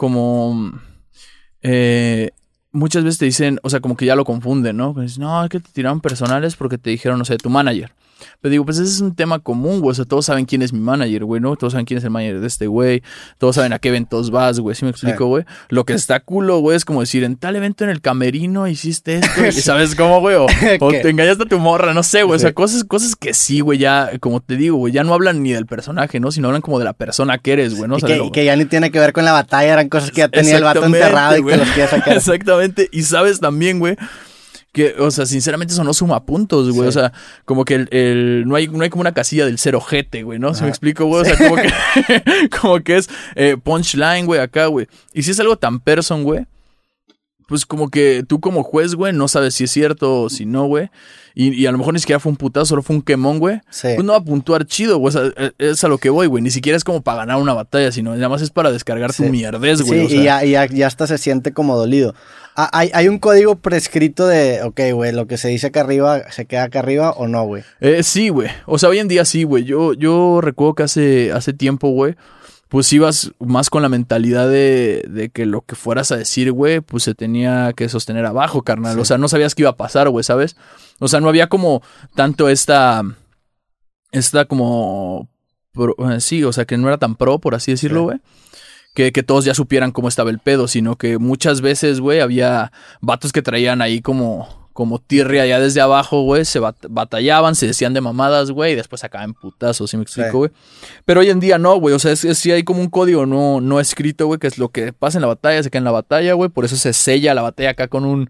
muchas veces te dicen, o sea, como que ya lo confunden, ¿no? No, es que te tiraron personales porque te dijeron, no sé, tu manager. Pero digo, pues ese es un tema común, güey. O sea, todos saben quién es mi manager, güey, ¿no? Todos saben quién es el manager de este güey. Todos saben a qué eventos vas, güey. ¿Sí me explico, güey? Lo que está culo, güey, es como decir, en tal evento en el camerino hiciste esto. Y ¿sabes cómo, güey? O te engañaste a tu morra, no sé, güey. O sea, cosas que sí, güey, ya, como te digo, güey, ya no hablan ni del personaje, ¿no? Sino hablan como de la persona que eres, güey, ¿no? O sea, que ya ni tiene que ver con la batalla. Eran cosas que ya tenía el vato enterrado y que los quería sacar. Exactamente. Y sabes también, güey, que, o sea, sinceramente eso no suma puntos, güey. Sí. O sea, como que no hay como una casilla del cero ojete, güey, ¿no? ¿Se me explico, güey? O sea, como que es punchline, güey, acá, güey. Y si es algo tan person, güey, pues como que tú como juez, güey, no sabes si es cierto o si no, güey. Y a lo mejor ni siquiera fue un putazo, solo fue un quemón, güey. Sí. Pues no va a puntuar chido, güey. O sea, es a lo que voy, güey. Ni siquiera es como para ganar una batalla, sino nada más es para descargar tu mierdez, güey. Sí, o sea. y ya hasta se siente como dolido. Hay un código prescrito de, ok, güey, lo que se dice acá arriba, ¿se queda acá arriba o no, güey? Sí, güey. O sea, hoy en día sí, güey. Yo recuerdo que hace tiempo, güey, pues ibas más con la mentalidad de que lo que fueras a decir, güey, pues se tenía que sostener abajo, carnal. Sí. O sea, no sabías qué iba a pasar, güey, ¿sabes? O sea, no había como tanto esta como... sí, o sea, que no era tan pro, por así decirlo, güey. Que todos ya supieran cómo estaba el pedo, sino que muchas veces, güey, había vatos que traían ahí como tirria allá desde abajo, güey, se batallaban, se decían de mamadas, güey, y después acaban putazos, ¿sí me explico, güey? Pero hoy en día no, güey, o sea, sí hay como un código no escrito, güey, que es lo que pasa en la batalla, se queda en la batalla, güey, por eso se sella la batalla acá con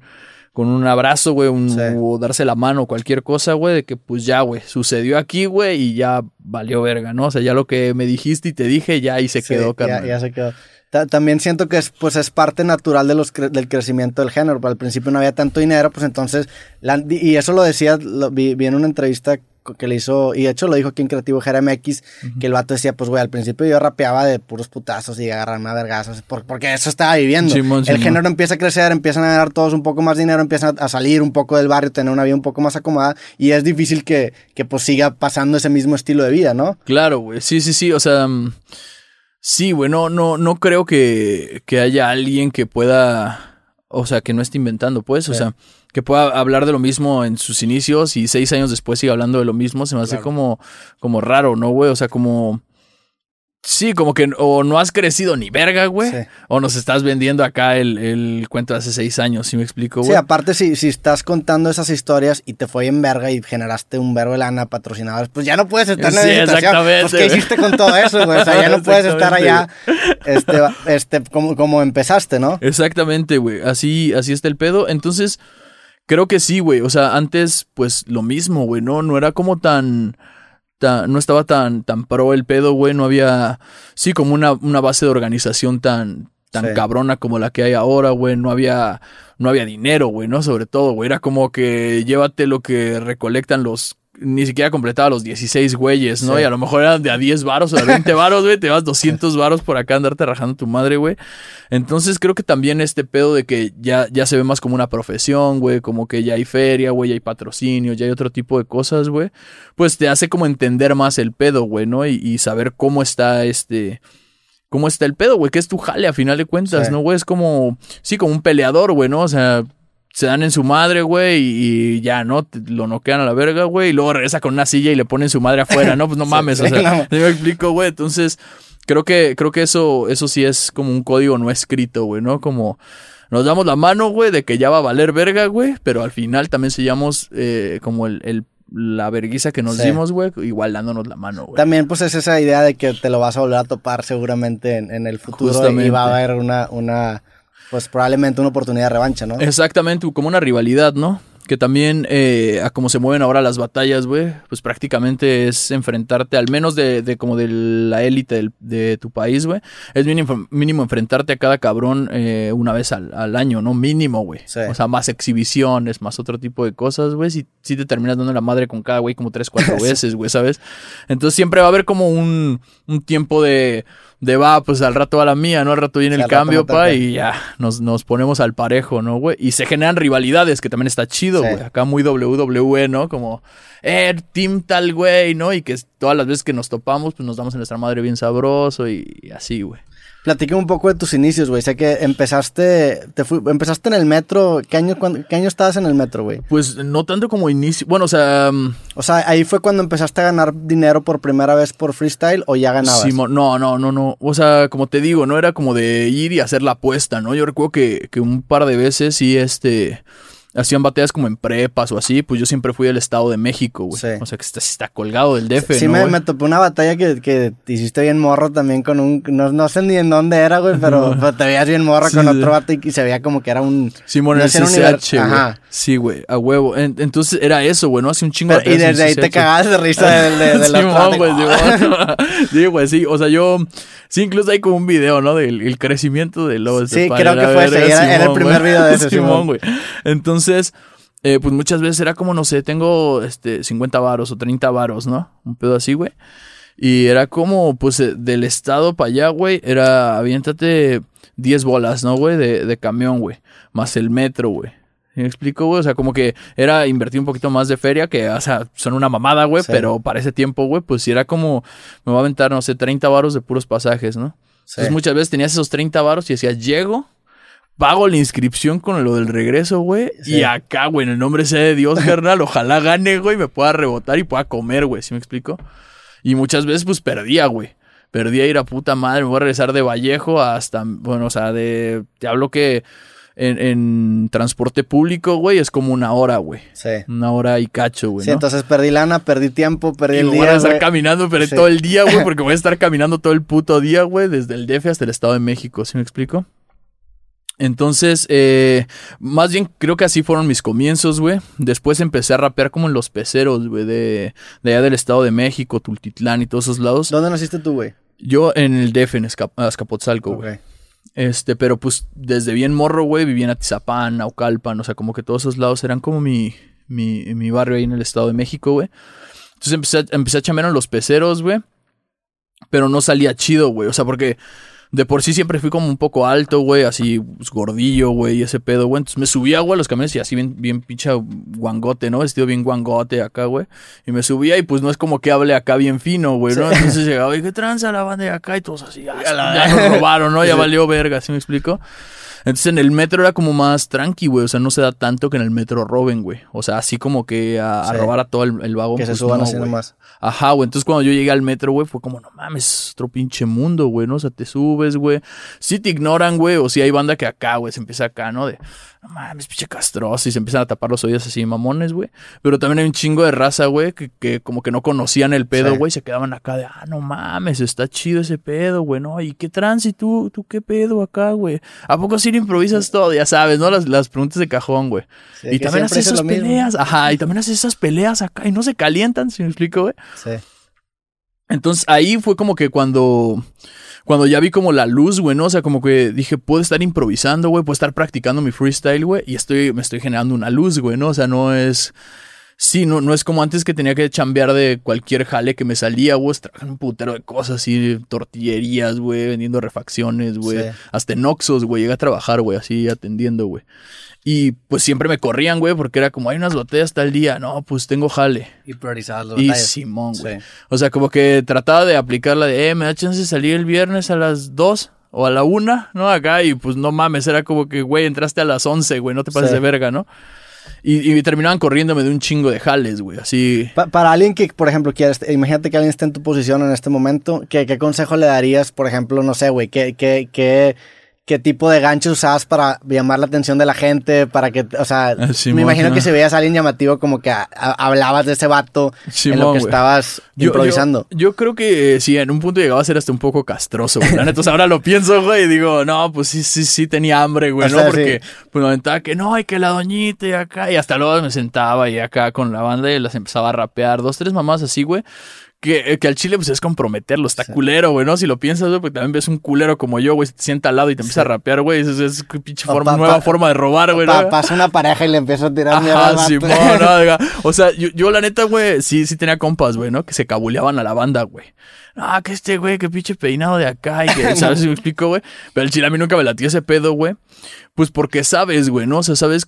con un abrazo, güey, Sí. o darse la mano, cualquier cosa, güey, de que pues ya, güey, sucedió aquí, güey, y ya valió verga, ¿no? O sea, ya lo que me dijiste y te dije, ya ahí se Sí, quedó, carnal. ya se quedó. También siento que es parte natural de del crecimiento del género. Al principio no había tanto dinero, pues entonces, y eso lo decía, vi en una entrevista que le hizo, y de hecho lo dijo aquí en Creativo JRMX, que el vato decía, pues güey, al principio yo rapeaba de puros putazos y agarrarme a vergazos, porque eso estaba viviendo. Simón. El género empieza a crecer, empiezan a ganar todos un poco más dinero, empiezan a salir un poco del barrio, tener una vida un poco más acomodada, y es difícil que pues siga pasando ese mismo estilo de vida, ¿no? Claro, güey, sí, o sea... Sí, güey, no creo que haya alguien que pueda, o sea, que no esté inventando, pues, Sí. o sea, que pueda hablar de lo mismo en sus inicios y 6 años después siga hablando de lo mismo, se me hace Claro. como raro, ¿no, güey? O sea, como... Sí, como que o no has crecido ni verga, güey, Sí. o nos estás vendiendo acá el cuento de hace 6 años, ¿sí me explico, güey? Sí, aparte si estás contando esas historias y te fue en verga y generaste un verbo de lana, patrocinadores, pues ya no puedes estar en Sí, esa situación. exactamente, Pues ¿qué güey. hiciste con todo eso, güey? O sea, ya no puedes estar allá como empezaste, ¿no? Exactamente, güey. Así está el pedo. Entonces, creo que sí, güey. O sea, antes, pues, lo mismo, güey, ¿no? No era como no estaba tan pro el pedo, güey. No había, sí, como una base de organización tan Sí. cabrona como la que hay ahora, güey. No había dinero, güey, ¿no? Sobre todo, güey. Era como que llévate lo que recolectan ni siquiera completaba los 16 güeyes, ¿no? Sí. Y a lo mejor eran de a 10 varos o de 20 varos, güey. Te vas 200 varos por acá a andarte rajando tu madre, güey. Entonces creo que también este pedo de que ya se ve más como una profesión, güey. Como que ya hay feria, güey, ya hay patrocinio, ya hay otro tipo de cosas, güey. Pues te hace como entender más el pedo, güey, ¿no? Y saber cómo está cómo está el pedo, güey. Que es tu jale a final de cuentas, Sí. ¿no, güey? Es como, sí, como un peleador, güey, ¿no? O sea... Se dan en su madre, güey, y ya, ¿no? Lo noquean a la verga, güey, y luego regresa con una silla y le ponen su madre afuera, ¿no? Pues no mames, Sí, o sea, no. ¿sí me explico, güey? Entonces, creo que eso sí es como un código no escrito, güey, ¿no? Como nos damos la mano, güey, de que ya va a valer verga, güey, pero al final también sellamos como la verguiza que nos Sí. dimos, güey, igual dándonos la mano, güey. También pues es esa idea de que te lo vas a volver a topar seguramente en el futuro Justamente. y va a haber pues probablemente una oportunidad de revancha, ¿no? Exactamente, como una rivalidad, ¿no? Que también, a cómo se mueven ahora las batallas, güey, pues prácticamente es enfrentarte, al menos de como de la élite de tu país, güey. Es mínimo enfrentarte a cada cabrón una vez al año, ¿no? Mínimo, güey. Sí. O sea, más exhibiciones, más otro tipo de cosas, güey. Si te terminas dando la madre con cada güey como 3, 4 veces, güey, ¿sabes? Entonces siempre va a haber como un tiempo de va, pues al rato va la mía, ¿no? Al rato viene Sí, el al rato cambio, me toca. pa, y ya nos ponemos al parejo, ¿no, güey? Y se generan rivalidades, que también está chido, Sí. güey. Acá muy WWE, ¿no? Como, team tal, güey, ¿no? Y que todas las veces que nos topamos, pues nos damos en nuestra madre bien sabroso y así, güey. Platícame un poco de tus inicios, güey. Sé que empezaste en el metro. ¿Qué año estabas en el metro, güey? Pues no tanto como inicio. Bueno, o sea. O sea, ¿ahí fue cuando empezaste a ganar dinero por primera vez por freestyle o ya ganabas? No. O sea, como te digo, no era como de ir y hacer la apuesta, ¿no? Yo recuerdo que un par de veces sí, hacían batallas como en prepas o así, pues yo siempre fui del Estado de México, güey. Sí. O sea, que está colgado del DF, Sí, ¿no, güey? me topé una batalla que te hiciste bien morro también con no sé ni en dónde era, güey, pero te veías bien morro Sí, con sí. otro vato y se veía como que era un... Simón, no el sé, era un CCH, güey. Ajá. Sí, güey, a huevo. Entonces era eso, güey, ¿no? Hace un chingo Pero, y batallas en desde ahí te CCH. cagabas de risa del otro Simón, vato. güey, Simón. Sí, güey, sí. O sea, sí, incluso hay como un video, ¿no? Del el crecimiento de Lobo Sí, Estefan, creo que la fue ese, verga, era el Simón, primer güey. video de ese, Simón, Simón. güey. Entonces, pues muchas veces era como, no sé, tengo 50 varos o 30 varos, ¿no? Un pedo así, güey. Y era como, pues, del estado para allá, güey, era, aviéntate 10 bolas, ¿no, güey? De camión, güey. Más el metro, güey. ¿Sí me explico, güey? O sea, como que era invertir un poquito más de feria, que, o sea, son una mamada, güey, Sí. pero para ese tiempo, güey, pues sí era como, me va a aventar, no sé, 30 varos de puros pasajes, ¿no? Sí. Entonces muchas veces tenías esos 30 varos y decías, llego, pago la inscripción con lo del regreso, güey, Sí. y acá, güey, en el nombre sea de Dios, carnal, ojalá gane, güey, me pueda rebotar y pueda comer, güey, ¿sí me explico? Y muchas veces, pues, perdía, güey. Perdía ir a puta madre, me voy a regresar de Vallejo hasta, bueno, o sea, te hablo que en transporte público, güey, es como 1 hora, güey. Sí. 1 hora y cacho, güey, Sí, ¿no? entonces perdí lana, perdí tiempo, perdí Y el voy a día, estar güey. caminando, pero Sí. todo el día, güey, porque voy a estar caminando todo el puto día, güey, desde el DF hasta el Estado de México, ¿sí me explico? Entonces, más bien creo que así fueron mis comienzos, güey. Después empecé a rapear como en los peceros, güey, de allá del Estado de México, Tultitlán y todos esos lados. ¿Dónde naciste tú, güey? Yo en el DF, en Azcapotzalco, güey. Okay. Pero pues desde bien morro, güey, viví en Atizapán, Naucalpan, o sea, como que todos esos lados eran como mi barrio ahí en el Estado de México, güey. Entonces empecé a chambear en los peceros, güey. Pero no salía chido, güey, o sea, porque... De por sí siempre fui como un poco alto, güey, así pues, gordillo, güey, y ese pedo, güey. Entonces me subía, güey, a los camiones y así bien pinche guangote, ¿no? Vestido bien guangote acá, güey. Y me subía y pues no es como que hable acá bien fino, güey, ¿no? Sí. Entonces llegaba y ¿qué tranza la banda de acá? Y todos así, ya nos robaron, ¿no? Ya valió verga, ¿sí me explico? Entonces en el metro era como más tranqui, güey. O sea, no se da tanto que en el metro roben, güey. O sea, así como que a robar a todo el vagón. Que pues, se suban no, así güey. nomás. Ajá, güey. Entonces cuando yo llegué al metro, güey, fue como, no mames, otro pinche mundo, güey, ¿no? O sea, te subes, güey. Sí te ignoran, güey. O sí hay banda que acá, güey, se empieza acá, ¿no? De, no mames, pinche castroso. Y se empiezan a tapar los oídos así, mamones, güey. Pero también hay un chingo de raza, güey, que como que no conocían el pedo, güey. Se quedaban acá de, no mames, está chido ese pedo, güey, ¿no? ¿Y qué trans? ¿Y tú qué pedo acá, güey? ¿A poco sí le improvisas todo? Ya sabes, ¿no? Las preguntas de cajón, güey. Sí, y también haces esas peleas. Ajá, y también haces esas peleas acá y no se calientan, ¿sí me explico, güey? Sí. Entonces ahí fue como que cuando ya vi como la luz, güey, ¿no? O sea, como que dije, puedo estar improvisando, güey, puedo estar practicando mi freestyle, güey, y me estoy generando una luz, güey, ¿no? O sea, no es... Sí, no es como antes que tenía que chambear de cualquier jale que me salía, güey. Trabajando un putero de cosas así, tortillerías, güey, vendiendo refacciones, güey. Sí. Hasta en Oxxos, güey, llegué a trabajar, güey, así atendiendo, güey. Y pues siempre me corrían, güey, porque era como, hay unas botellas tal día. No, pues tengo jale. Y priorizabas las botellas. Y Simón, güey. Sí. O sea, como que trataba de aplicar la de, me da chance de salir el viernes a las 2 o a la 1, ¿no? Acá, y pues no mames, era como que, güey, entraste a las 11, güey, no te pases de verga, ¿no? Y terminaban corriéndome de un chingo de jales, güey, así. Para alguien que, por ejemplo, imagínate que alguien esté en tu posición en este momento, ¿qué consejo le darías, por ejemplo, no sé, güey, qué tipo de gancho usabas para llamar la atención de la gente, para que, o sea, me imagino que si veías a alguien llamativo, como que hablabas de ese vato en lo que estabas improvisando. Yo creo que sí, en un punto llegaba a ser hasta un poco castroso, güey. La neta, ahora lo pienso, güey, y digo, no, pues sí tenía hambre, güey, o sea, ¿no? Porque pues me aventaba que no, hay que la doñita y acá, y hasta luego me sentaba y acá con la banda y las empezaba a rapear, 2, 3 mamás así, güey. Que al chile pues es comprometerlo, está culero, güey, ¿no? Si lo piensas, güey, porque también ves un culero como yo, güey, se te sienta al lado y te empieza a rapear, güey, es pinche nueva forma de robar, güey, ¿no? Pasa una pareja y le empieza a tirar mierda. Simón, no, o sea, yo la neta, güey, sí tenía compas, güey, ¿no? Que se cabuleaban a la banda, güey. Que este güey, que pinche peinado de acá y que, ¿sabes si me explico, güey? Pero el chile a mí nunca me latió ese pedo, güey. Pues porque sabes, güey, ¿no? O sea, sabes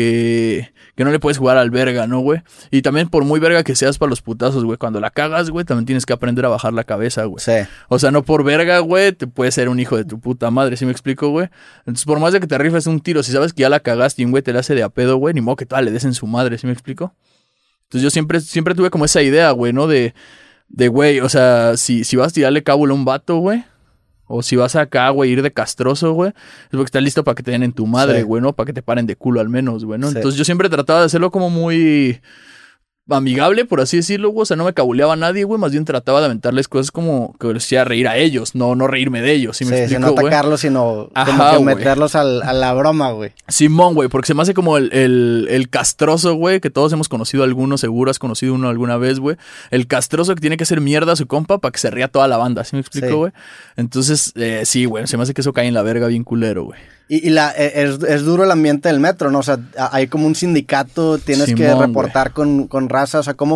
que no le puedes jugar al verga, ¿no, güey? Y también por muy verga que seas para los putazos, güey. Cuando la cagas, güey, también tienes que aprender a bajar la cabeza, güey. Sí. O sea, no por verga, güey, te puedes ser un hijo de tu puta madre, ¿sí me explico, güey? Entonces, por más de que te rifes un tiro, si sabes que ya la cagaste y un güey te la hace de a pedo, güey, ni modo que toda le des en su madre, ¿sí me explico? Entonces yo siempre tuve como esa idea, güey, ¿no? De güey, o sea, si vas a tirarle cábula a un vato, güey, o si vas acá, güey, ir de castroso, güey, es porque estás listo para que te den en tu madre, güey, ¿no? Para que te paren de culo al menos, güey, ¿no? Sí. Entonces yo siempre trataba de hacerlo como muy amigable, por así decirlo, güey. O sea, no me cabuleaba a nadie, güey. Más bien trataba de aventarles cosas como que les hacía reír a ellos, no reírme de ellos, ¿sí me explico, no atacarlos, sino como que meterlos a la broma, güey. Simón, güey, porque se me hace como el castroso, güey, que todos hemos conocido algunos, seguro has conocido uno alguna vez, güey. El castroso que tiene que hacer mierda a su compa para que se ría toda la banda, ¿sí me explico, güey? Entonces, sí, güey, se me hace que eso cae en la verga bien culero, güey. Y es duro el ambiente del metro, ¿no? O sea, hay como un sindicato, tienes Simón, que reportar con raza. O sea, ¿cómo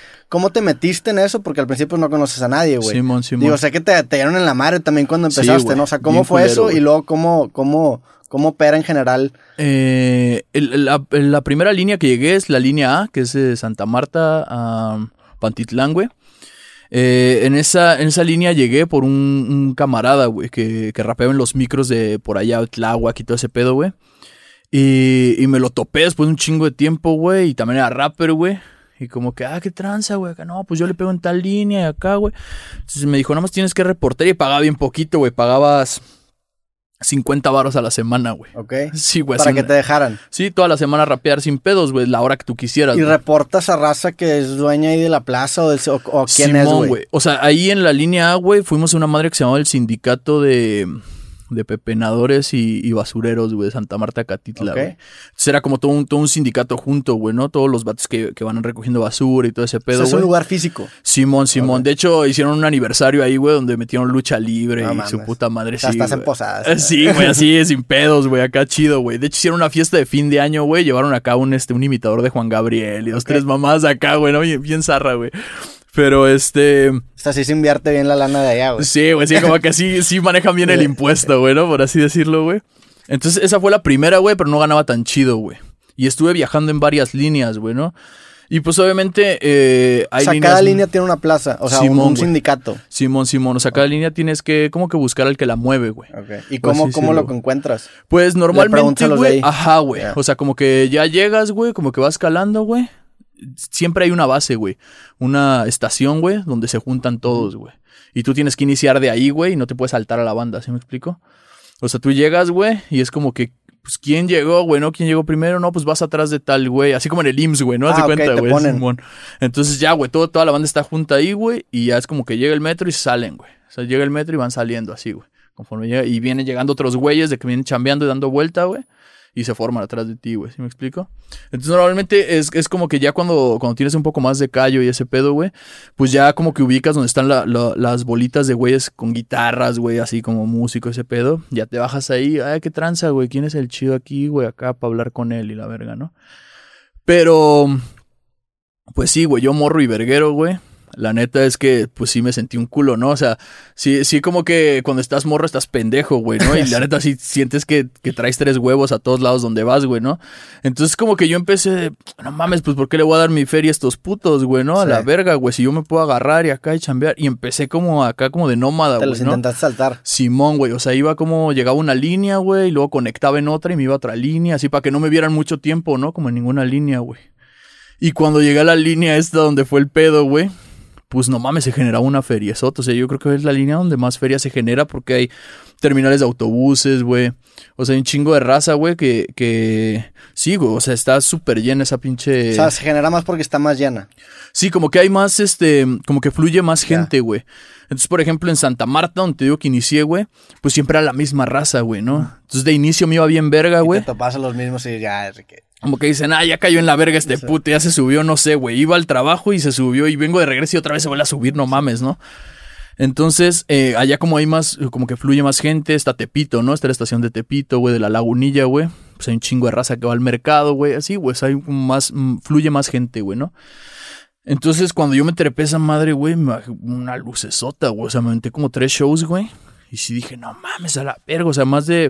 te metiste en eso? Porque al principio no conoces a nadie, güey. Simón. Digo, sé que te dieron en la madre también cuando empezaste, sí, ¿no? O sea, ¿cómo fue culero, eso? Güey. Y luego, ¿cómo opera en general? La primera línea que llegué es la línea A, que es de Santa Marta a Pantitlán, güey. En esa línea llegué por un camarada, güey, que rapeaba en los micros de por allá, Tláhuac y todo ese pedo, güey. Y me lo topé después de un chingo de tiempo, güey, y también era rapper, güey. Y como que, qué tranza, güey, acá no, pues yo le pego en tal línea y acá, güey. Entonces me dijo, nada más tienes que reportar y pagaba bien poquito, güey, pagabas 50 varos a la semana, güey. Ok. Sí, güey. Para que te dejaran. Sí, toda la semana rapear sin pedos, güey, la hora que tú quisieras. ¿Y güey. reportas a raza que es dueña ahí de la plaza o quién Simón, es, güey? O sea, ahí en la línea A, güey, fuimos a una madre que se llamaba el sindicato de de pepenadores y basureros, güey, de Santa Marta, Catitla, Ok. güey. Entonces era como todo un sindicato junto, güey, ¿no? Todos los vatos que van recogiendo basura y todo ese O pedo, sea, es un güey. lugar físico. Simón. Ok. De hecho, hicieron un aniversario ahí, güey, donde metieron lucha libre No y mames. su puta madre, O sea, sí, estás en güey. posadas. Sí, güey, así, sin pedos, güey, acá chido, güey. De hecho, hicieron una fiesta de fin de año, güey. Llevaron acá un imitador de Juan Gabriel y dos, Ok. tres mamás acá, güey, ¿no? Bien zarra, güey. Pero O sea, sí se invierte bien la lana de allá, güey. sí, güey, sí, como que sí manejan bien el impuesto, güey, ¿no? Por así decirlo, güey. Entonces, esa fue la primera, güey, pero no ganaba tan chido, güey. Y estuve viajando en varias líneas, güey, ¿no? Y pues obviamente O hay sea, líneas... cada línea tiene una plaza. O sea, Simón, un güey. sindicato. Simón. O sea, cada línea tienes que como que buscar al que la mueve, güey. Ok. ¿Y Por cómo así lo decirlo. encuentras? Pues preguntas normalmente, a los de güey, ahí. ajá, güey. Ya. O sea, como que ya llegas, güey, como que vas calando, güey. Siempre hay una base, güey. Una estación, güey, donde se juntan todos, güey. Y tú tienes que iniciar de ahí, güey, y no te puedes saltar a la banda, ¿sí me explico? O sea, tú llegas, güey, y es como que, pues, ¿quién llegó, güey? ¿No? ¿Quién llegó primero? No, pues vas atrás de tal, güey. Así como en el IMSS, güey, ¿no? Haz de Ah, ok, cuenta, te güey. ponen. Simón. Entonces ya, güey, toda la banda está junta ahí, güey, y ya es como que llega el metro y salen, güey. O sea, llega el metro y van saliendo así, güey. Conforme llega, y vienen llegando otros güeyes de que vienen chambeando y dando vuelta, güey. Y se forman atrás de ti, güey. ¿Sí me explico? Entonces, normalmente es como que ya cuando tienes un poco más de callo y ese pedo, güey, pues ya como que ubicas donde están las bolitas de güeyes con guitarras, güey, así como músico, ese pedo. Ya te bajas ahí, ay, qué tranza, güey. ¿Quién es el chido aquí, güey? Acá para hablar con él y la verga, ¿no? Pero, pues sí, güey, yo morro y verguero, güey. La neta es que, pues sí me sentí un culo, ¿no? O sea, sí como que cuando estás morro estás pendejo, güey, ¿no? Y la neta sí sientes que traes 3 huevos a todos lados donde vas, güey, ¿no? Entonces como que yo empecé, no mames, pues ¿por qué le voy a dar mi feria a estos putos, güey, no? A Sí. la verga, güey, si yo me puedo agarrar y acá y chambear. Y empecé como acá como de nómada, Te güey, los ¿no? intentaste saltar. Simón, güey, o sea, iba como, llegaba una línea, güey, y luego conectaba en otra y me iba a otra línea, así para que no me vieran mucho tiempo, ¿no? Como en ninguna línea, güey. Y cuando llegué a la línea esta donde fue el pedo, güey, pues no mames, se generaba una feriezota. O sea, yo creo que es la línea donde más feria se genera porque hay terminales de autobuses, güey. O sea, hay un chingo de raza, güey, que... Sí, güey, o sea, está súper llena esa pinche... O sea, se genera más porque está más llena. Sí, como que hay más, como que fluye más Ya. gente, güey. Entonces, por ejemplo, en Santa Marta, donde te digo que inicié, güey, pues siempre era la misma raza, güey, ¿no? Entonces, de inicio me iba bien verga, Y güey. te topas a los mismos y ya, Enrique. Como que dicen, ya cayó en la verga este puto, ya se subió, no sé, güey. Iba al trabajo y se subió y vengo de regreso y otra vez se vuelve a subir, no mames, ¿no? Entonces, allá como hay más, como que fluye más gente, está Tepito, ¿no? Está la estación de Tepito, güey, de la Lagunilla, güey. Pues hay un chingo de raza que va al mercado, güey, así, güey, o sea, hay más, fluye más gente, güey, ¿no? Entonces, cuando yo me trepé esa madre, güey, me bajé una lucesota, güey, o sea, me aventé como 3 shows, güey. Y sí dije, no mames, a la verga, o sea, más de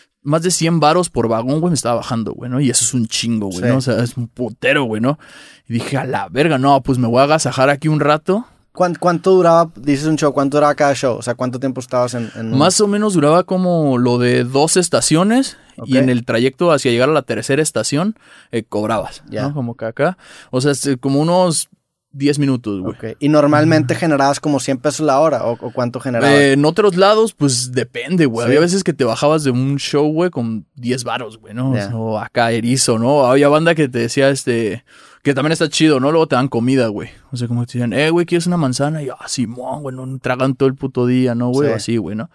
100 varos por vagón, güey, me estaba bajando, güey, ¿no? Y eso es un chingo, güey, Sí. ¿no? O sea, es un putero, güey, ¿no? Y dije, a la verga, no, pues me voy a agasajar aquí un rato. ¿Cuánto duraba, dices un show, cuánto duraba cada show? O sea, ¿cuánto tiempo estabas en un... Más o menos duraba como lo de 2 estaciones. Ok. Y en el trayecto hacia llegar a la tercera estación, cobrabas, Ya. ¿no? Como que acá. O sea, como unos 10 minutos, güey. Ok. ¿Y normalmente generabas como 100 pesos la hora? ¿O cuánto generabas? En otros lados, pues depende, güey. Sí. Había veces que te bajabas de un show, güey, con 10 varos, güey, ¿no? Ya. O acá erizo, ¿no? Había banda que te decía, que también está chido, ¿no? Luego te dan comida, güey. O sea, como te decían, güey, ¿quieres una manzana? Y yo, Simón, güey, no tragan todo el puto día, ¿no, güey? Sí. O así, güey, ¿no?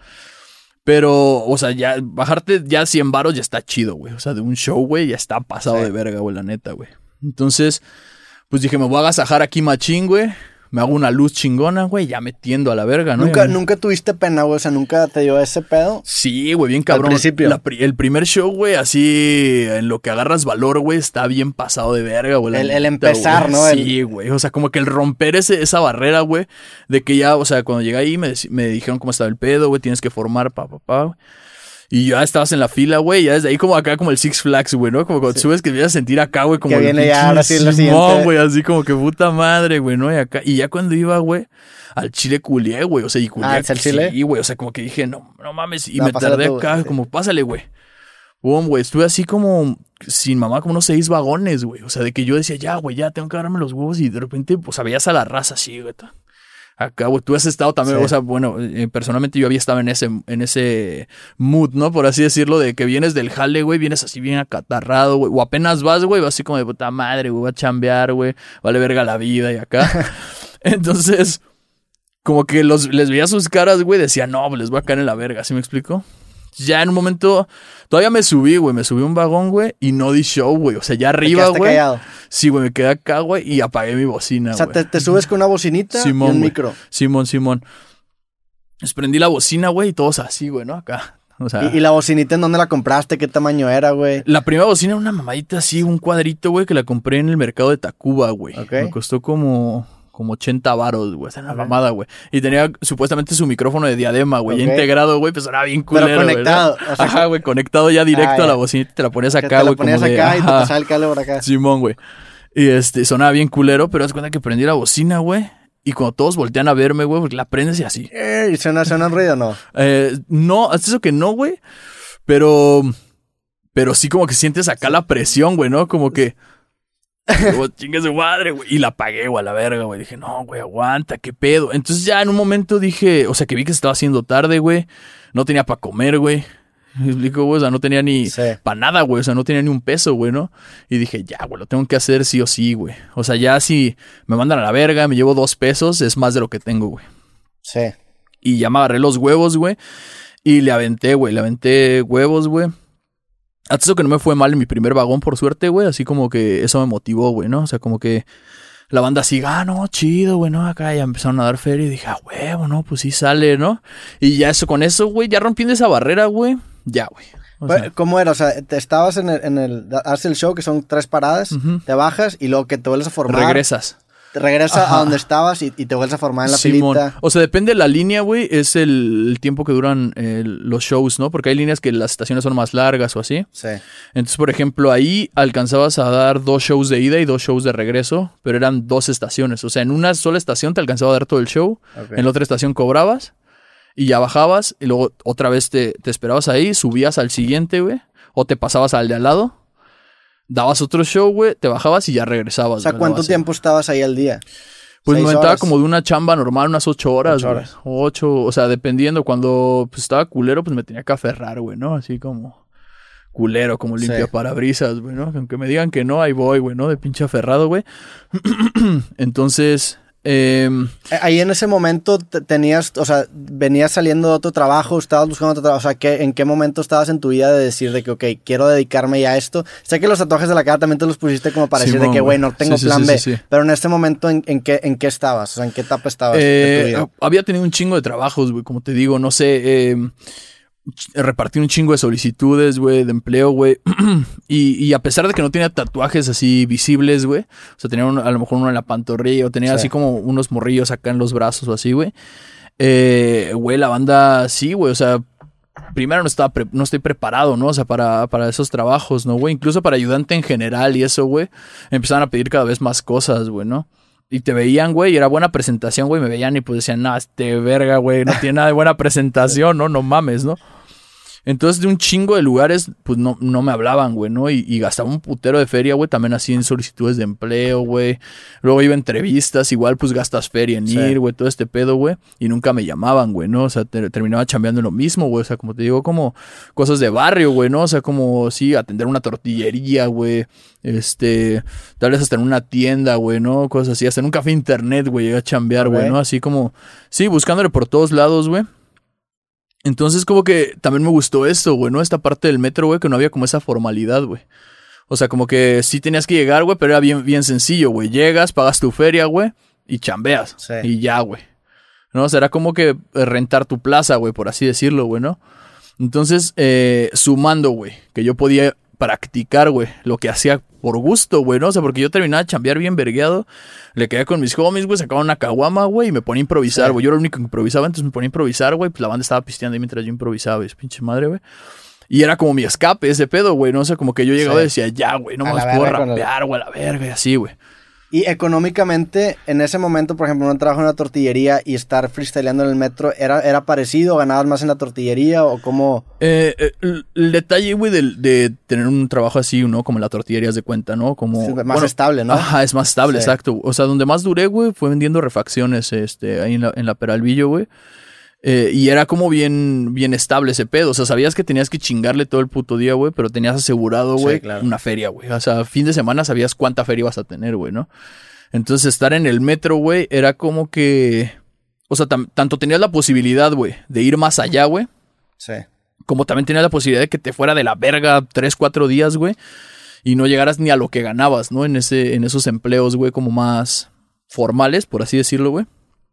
Pero, o sea, ya bajarte ya 100 varos ya está chido, güey. O sea, de un show, güey, ya está pasado Sí. de verga, güey, la neta, güey. Entonces, pues dije, me voy a agasajar aquí machín, güey. Me hago una luz chingona, güey, ya metiendo a la verga, ¿no? ¿Nunca tuviste pena, güey? O sea, ¿nunca te dio ese pedo? Sí, güey, bien cabrón. Al principio. El primer show, güey, así en lo que agarras valor, güey, está bien pasado de verga, güey. la El neta, empezar, güey. ¿no? Sí, güey. O sea, como que el romper esa barrera, güey, de que ya, o sea, cuando llegué ahí me dijeron cómo estaba el pedo, güey, tienes que formar, güey. Y ya estabas en la fila, güey, ya desde ahí como acá, como el Six Flags, güey, ¿no? Como cuando subes que vienes a sentir acá, güey, como Que el viene ya, pinche ahora sí, lo Simón, siguiente. güey, así como que puta madre, güey, ¿no? Y ya cuando iba, güey, al chile culié, güey, o sea, y culié. ¿es el chile? Sí, güey, o sea, como que dije, no mames, y No, me pásale tardé tú, acá, sí. como, pásale, güey. Boom, güey, estuve así como, sin mamá, como unos 6 vagones, güey, o sea, de que yo decía, ya, güey, ya, tengo que agarrarme los huevos, y de repente, pues, veías a la raza así, güey, acá, güey, tú has estado también, Sí. o sea, bueno, personalmente yo había estado en ese mood, ¿no? Por así decirlo, de que vienes del jale, güey, vienes así bien acatarrado, güey, o apenas vas, güey, vas así como de puta madre, güey, voy a chambear, güey, vale verga la vida y acá. Entonces, como que les veía sus caras, güey, decía, no, pues les voy a caer en la verga, ¿sí me explico? Ya en un momento, todavía me subí a un vagón, güey, y no di show, güey. O sea, ya arriba, güey. Callado. Sí, güey, me quedé acá, güey, y apagué mi bocina, güey. O sea, te subes con una bocinita Simón, y un güey. micro. Simón. Les prendí la bocina, güey, y todos así, güey, ¿no? Acá. O sea, ¿Y la bocinita en dónde la compraste? ¿Qué tamaño era, güey? la primera bocina era una mamadita así, un cuadrito, güey, que la compré en el mercado de Tacuba, güey. Ok. Me costó como 80 varos, güey. Esa era una mamada, güey. Y tenía supuestamente su micrófono de diadema, güey. Ya integrado, güey, pues era bien culero, pero conectado. Güey, ¿no? O sea, ajá, güey, conectado ya directo a la bocinita y te la ponías acá, güey. Te la ponías acá y te pasaba el cable por acá. Simón, güey. Y sonaba bien culero, pero haz cuenta que prendí la bocina, güey. Y cuando todos voltean a verme, güey, porque la prendes y así. ¿Y suena un ruido o no? No, hasta eso que no, güey. Pero sí como que sientes acá la presión, güey, ¿no? Como que... chingue su madre, güey. Y la apagué, güey, a la verga, güey. Dije, no, güey, aguanta, qué pedo. Entonces ya en un momento dije... O sea, que vi que se estaba haciendo tarde, güey. No tenía para comer, güey. Me explico, güey, o sea, no tenía ni para nada, güey, o sea, no tenía ni un peso, güey, ¿no? Y dije, ya, güey, lo tengo que hacer sí o sí, güey. O sea, ya si me mandan a la verga, me llevo 2 pesos, es más de lo que tengo, güey. Sí. Y ya me agarré los huevos, güey, y le aventé huevos, güey. Hasta eso que no me fue mal en mi primer vagón, por suerte, güey, así como que eso me motivó, güey, ¿no? O sea, como que la banda así, no, chido, güey, ¿no? Acá ya empezaron a dar feria y dije, huevo, ¿no? Pues sí sale, ¿no? Y ya con eso, güey, ya rompiendo esa barrera, güey. Ya, güey. ¿Cómo era? O sea, te estabas en haces el show, que son 3 paradas, te bajas y luego que te vuelves a formar. Regresas. Te regresas a donde estabas y te vuelves a formar en la filita. O sea, depende de la línea, güey, es el tiempo que duran los shows, ¿no? Porque hay líneas que las estaciones son más largas o así. Sí. Entonces, por ejemplo, ahí alcanzabas a dar 2 shows de ida y 2 shows de regreso, pero eran 2 estaciones. O sea, en una sola estación te alcanzaba a dar todo el show, en la otra estación cobrabas. Y ya bajabas y luego otra vez te esperabas ahí, subías al siguiente, güey. O te pasabas al de al lado. Dabas otro show, güey, te bajabas y ya regresabas. O sea, ¿cuánto tiempo estabas ahí al día? Pues me aventaba como de una chamba normal, unas 8 horas, güey. 8, o sea, dependiendo. Cuando pues, estaba culero, pues me tenía que aferrar, güey, ¿no? Así como culero, como limpia parabrisas, güey, ¿no? Aunque me digan que no, ahí voy, güey, ¿no? De pinche aferrado, güey. Entonces... ahí en ese momento tenías, o sea, venías saliendo de otro trabajo, estabas buscando otro trabajo, o sea, ¿en qué momento estabas en tu vida de decir de que, ok, quiero dedicarme ya a esto? Sé que los tatuajes de la cara también te los pusiste como para decir de que, güey, no tengo plan B, pero en este momento, ¿en qué estabas? O sea, ¿en qué etapa estabas de tu vida? Había tenido un chingo de trabajos, güey, como te digo, no sé, repartí un chingo de solicitudes, güey, de empleo, güey. y a pesar de que no tenía tatuajes así visibles, güey. O sea, tenía a lo mejor uno en la pantorrilla o tenía así como unos morrillos acá en los brazos o así, güey. Güey, la banda sí, güey. O sea, primero no estoy preparado, ¿no? O sea, para esos trabajos, ¿no, güey? Incluso para ayudante en general y eso, güey. Empezaron a pedir cada vez más cosas, güey, ¿no? Y te veían, güey, y era buena presentación, güey. Me veían y pues decían, nah, verga, güey, no tiene nada de buena presentación, ¿no? No mames, ¿no? Entonces, de un chingo de lugares, pues no me hablaban, güey, ¿no? Y gastaba un putero de feria, güey, también así en solicitudes de empleo, güey. Luego iba a entrevistas, igual pues gastas feria en ir, güey, todo este pedo, güey. Y nunca me llamaban, güey, ¿no? O sea, terminaba chambeando en lo mismo, güey. O sea, como te digo, como cosas de barrio, güey, ¿no? O sea, como, sí, atender una tortillería, güey. Tal vez hasta en una tienda, güey, ¿no? Cosas así. Hasta en un café internet, güey, llegué a chambear, güey, ¿no? Así como, sí, buscándole por todos lados, güey. Entonces como que también me gustó esto, güey, ¿no? Esta parte del metro, güey, que no había como esa formalidad, güey. O sea, como que sí tenías que llegar, güey, pero era bien sencillo, güey. Llegas, pagas tu feria, güey, y chambeas. Sí. Y ya, güey. ¿No? O sea, era como que rentar tu plaza, güey, por así decirlo, güey, ¿no? Entonces, sumando, güey, que yo podía practicar, güey, lo que hacía por gusto, güey, ¿no? O sea, porque yo terminaba de chambear bien vergueado, le quedé con mis homies, güey, sacaba una caguama, güey, y me ponía a improvisar, güey. Yo era el único que improvisaba, entonces me ponía a improvisar, güey, pues la banda estaba pisteando ahí mientras yo improvisaba, y es pinche madre, güey. Y era como mi escape, ese pedo, güey, ¿no? O sea, como que yo llegaba y decía, ya, güey, no más puedo rapear, güey, a la verga, y así, güey. Y económicamente, en ese momento, por ejemplo, un trabajo en una tortillería y estar freestyleando en el metro, ¿era parecido? ¿Ganabas más en la tortillería o cómo? El detalle, güey, de tener un trabajo así, ¿no? Como en la tortillería, haz de cuenta, ¿no? Como, sí, más estable, ¿no? Ajá, es más estable, exacto. O sea, donde más duré, güey, fue vendiendo refacciones, ahí en la Peralvillo, güey. Y era como bien estable ese pedo. O sea, sabías que tenías que chingarle todo el puto día, güey, pero tenías asegurado, güey, una feria, güey. O sea, fin de semana sabías cuánta feria ibas a tener, güey, ¿no? Entonces, estar en el metro, güey, era como que... O sea, tanto tenías la posibilidad, güey, de ir más allá, güey. Sí. como también tenías la posibilidad de que te fuera de la verga 3, 4 días, güey, y no llegaras ni a lo que ganabas, ¿no? En esos empleos, güey, como más formales, por así decirlo, güey.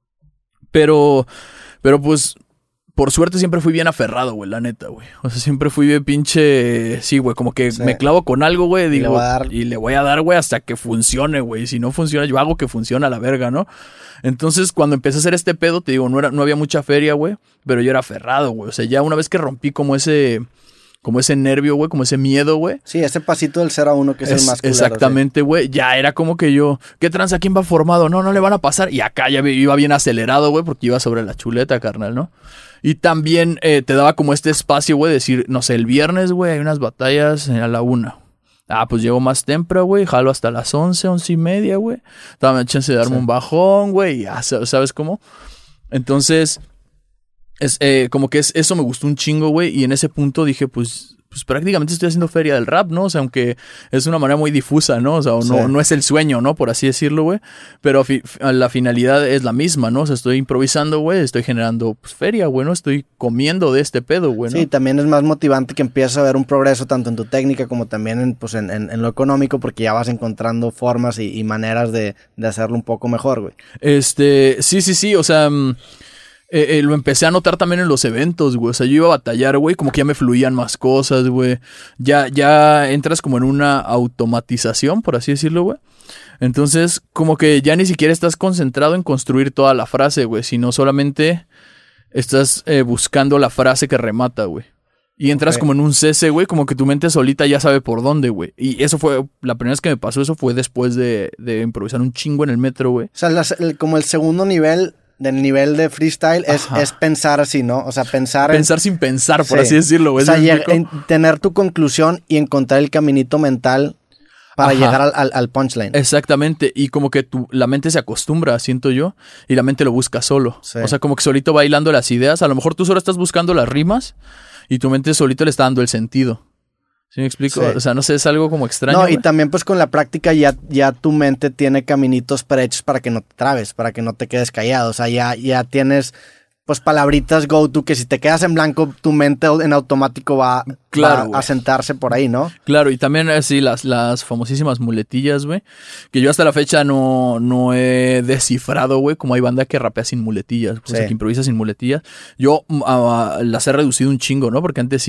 Pero pues, por suerte siempre fui bien aferrado, güey, la neta, güey. O sea, siempre fui bien pinche... Sí, güey, como que me clavo con algo, güey, digo... Y le voy a dar, güey, hasta que funcione, güey. Si no funciona, yo hago que funcione a la verga, ¿no? Entonces, cuando empecé a hacer este pedo, te digo, no había mucha feria, güey, pero yo era aferrado, güey. O sea, ya una vez que rompí como ese nervio, güey, como ese miedo, güey. Sí, ese pasito del 0 a 1 que es el más culero. Exactamente, güey. Sí. Ya era como que yo, ¿qué tranza? ¿Quién va formado? No le van a pasar. Y acá ya iba bien acelerado, güey, porque iba sobre la chuleta, carnal, ¿no? Y también te daba como este espacio, güey, decir, no sé, el viernes, güey, hay unas batallas a la 1. Ah, pues llego más temprano, güey, jalo hasta las 11, 11:30, güey. Dame chance de darme un bajón, güey, y ya, ¿sabes cómo? Entonces, como que eso me gustó un chingo, güey, y en ese punto dije, pues prácticamente estoy haciendo feria del rap, ¿no? O sea, aunque es una manera muy difusa, ¿no? O sea, no es el sueño, ¿no? Por así decirlo, güey. Pero la finalidad es la misma, ¿no? O sea, estoy improvisando, güey, estoy generando pues, feria, güey, ¿no? Estoy comiendo de este pedo, güey, ¿no? Sí, también es más motivante que empieces a ver un progreso tanto en tu técnica como también en lo económico, porque ya vas encontrando formas y maneras de hacerlo un poco mejor, güey. Sí, o sea... lo empecé a notar también en los eventos, güey. O sea, yo iba a batallar, güey, como que ya me fluían más cosas, güey. Ya entras como en una automatización, por así decirlo, güey. Entonces, como que ya ni siquiera estás concentrado en construir toda la frase, güey, sino solamente estás buscando la frase que remata, güey. Y entras como en un cese, güey, como que tu mente solita ya sabe por dónde, güey. Y eso fue, la primera vez que me pasó eso fue después de improvisar un chingo en el metro, güey. O sea, como el segundo nivel... Del nivel de freestyle es pensar así, ¿no? O sea, pensar sin pensar, por así decirlo, güey. O sea, tener tu conclusión y encontrar el caminito mental para llegar al punchline. Exactamente. Y como que la mente se acostumbra, siento yo, y la mente lo busca solo. Sí. O sea, como que solito va hilando las ideas. A lo mejor tú solo estás buscando las rimas y tu mente solito le está dando el sentido. ¿Sí me explico? Sí. O sea, no sé, es algo como extraño. No, y también pues con la práctica ya tu mente tiene caminitos prehechos para que no te trabes, para que no te quedes callado. O sea, ya tienes pues palabritas go-to que si te quedas en blanco, tu mente en automático va a sentarse por ahí, ¿no? Claro, y también así las famosísimas muletillas, güey, que yo hasta la fecha no he descifrado, güey, como hay banda que rapea sin muletillas, pues, o sea, que improvisa sin muletillas. Yo las he reducido un chingo, ¿no? Porque antes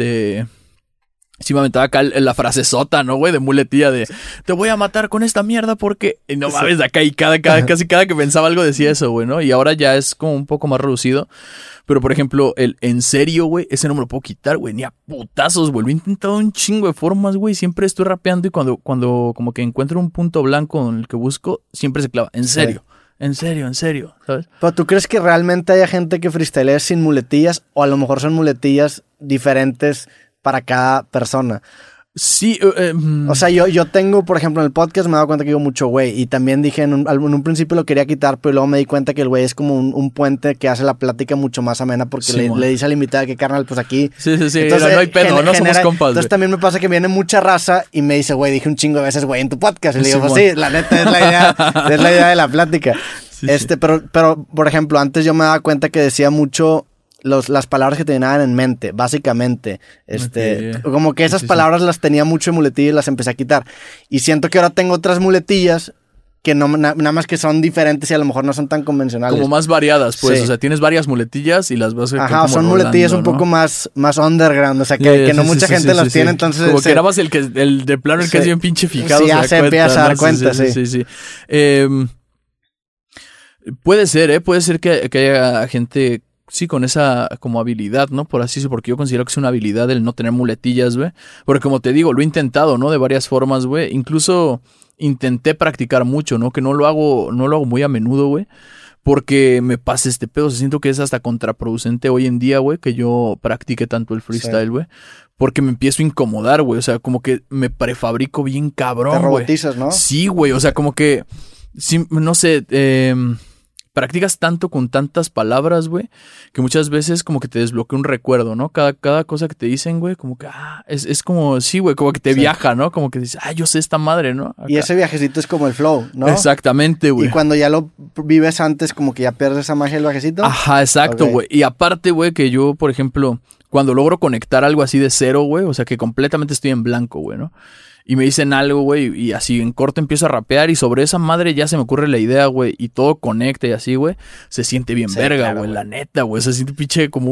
sí me aventaba acá la frase sota, ¿no, güey? De muletilla de te voy a matar con esta mierda porque... Y no mames, de acá y casi cada que pensaba algo decía eso, güey, ¿no? Y ahora ya es como un poco más reducido. Pero, por ejemplo, el en serio, güey, ese no me lo puedo quitar, güey. Ni a putazos, güey. Lo he intentado un chingo de formas, güey. Siempre estoy rapeando y cuando como que encuentro un punto blanco en el que busco, siempre se clava. En serio. En serio, ¿sabes? Pero ¿tú crees que realmente haya gente que freestylea sin muletillas o a lo mejor son muletillas diferentes para cada persona? Sí. O sea, yo tengo, por ejemplo, en el podcast me he dado cuenta que digo mucho güey. Y también dije en un principio lo quería quitar, pero luego me di cuenta que el güey es como un puente que hace la plática mucho más amena porque le dice al invitado que carnal, pues aquí. Sí. Entonces, no hay pedo, no somos compas. Entonces también me pasa que viene mucha raza y me dice, güey, dije un chingo de veces, güey, en tu podcast. Y le digo, pues sí, la neta es la idea de la plática. Sí. Pero, por ejemplo, antes yo me daba cuenta que decía mucho las palabras que tenían en mente, básicamente. Como que esas palabras las tenía mucho en muletillas y las empecé a quitar. Y siento que ahora tengo otras muletillas que nada más que son diferentes y a lo mejor no son tan convencionales. Como más variadas, pues. Sí. O sea, tienes varias muletillas y las vas a... Ajá, son muletillas un poco más underground. O sea, que no mucha gente las tiene, entonces... Como que era más el de plano el que es bien pinche fijado. Sí, ya se empieza a dar cuenta, sí. Puede ser, puede ser que haya gente... Sí, con esa como habilidad, ¿no? Por así decirlo, porque yo considero que es una habilidad el no tener muletillas, güey. Porque como te digo, lo he intentado, ¿no? De varias formas, güey. Incluso intenté practicar mucho, ¿no? Que no lo hago muy a menudo, güey. Porque me pasa este pedo. O sea, siento que es hasta contraproducente hoy en día, güey, que yo practique tanto el freestyle, güey. Sí. Porque me empiezo a incomodar, güey. O sea, como que me prefabrico bien cabrón, güey. Te robotizas, ¿no? Sí, güey. O sea, como que... Sí, no sé... practicas tanto con tantas palabras, güey, que muchas veces como que te desbloquea un recuerdo, ¿no? Cada cosa que te dicen, güey, como que, es como, sí, güey, como que te viaja, ¿no? Como que dices, yo sé esta madre, ¿no? Acá. Y ese viajecito es como el flow, ¿no? Exactamente, güey. Y cuando ya lo vives antes, como que ya pierdes esa magia del viajecito. Ajá, exacto, güey. Okay. Y aparte, güey, que yo, por ejemplo, cuando logro conectar algo así de cero, güey, o sea, que completamente estoy en blanco, güey, ¿no? Y me dicen algo, güey, y así en corto empiezo a rapear y sobre esa madre ya se me ocurre la idea, güey, y todo conecta y así, güey, se siente bien verga, güey, la neta, güey, se siente pinche como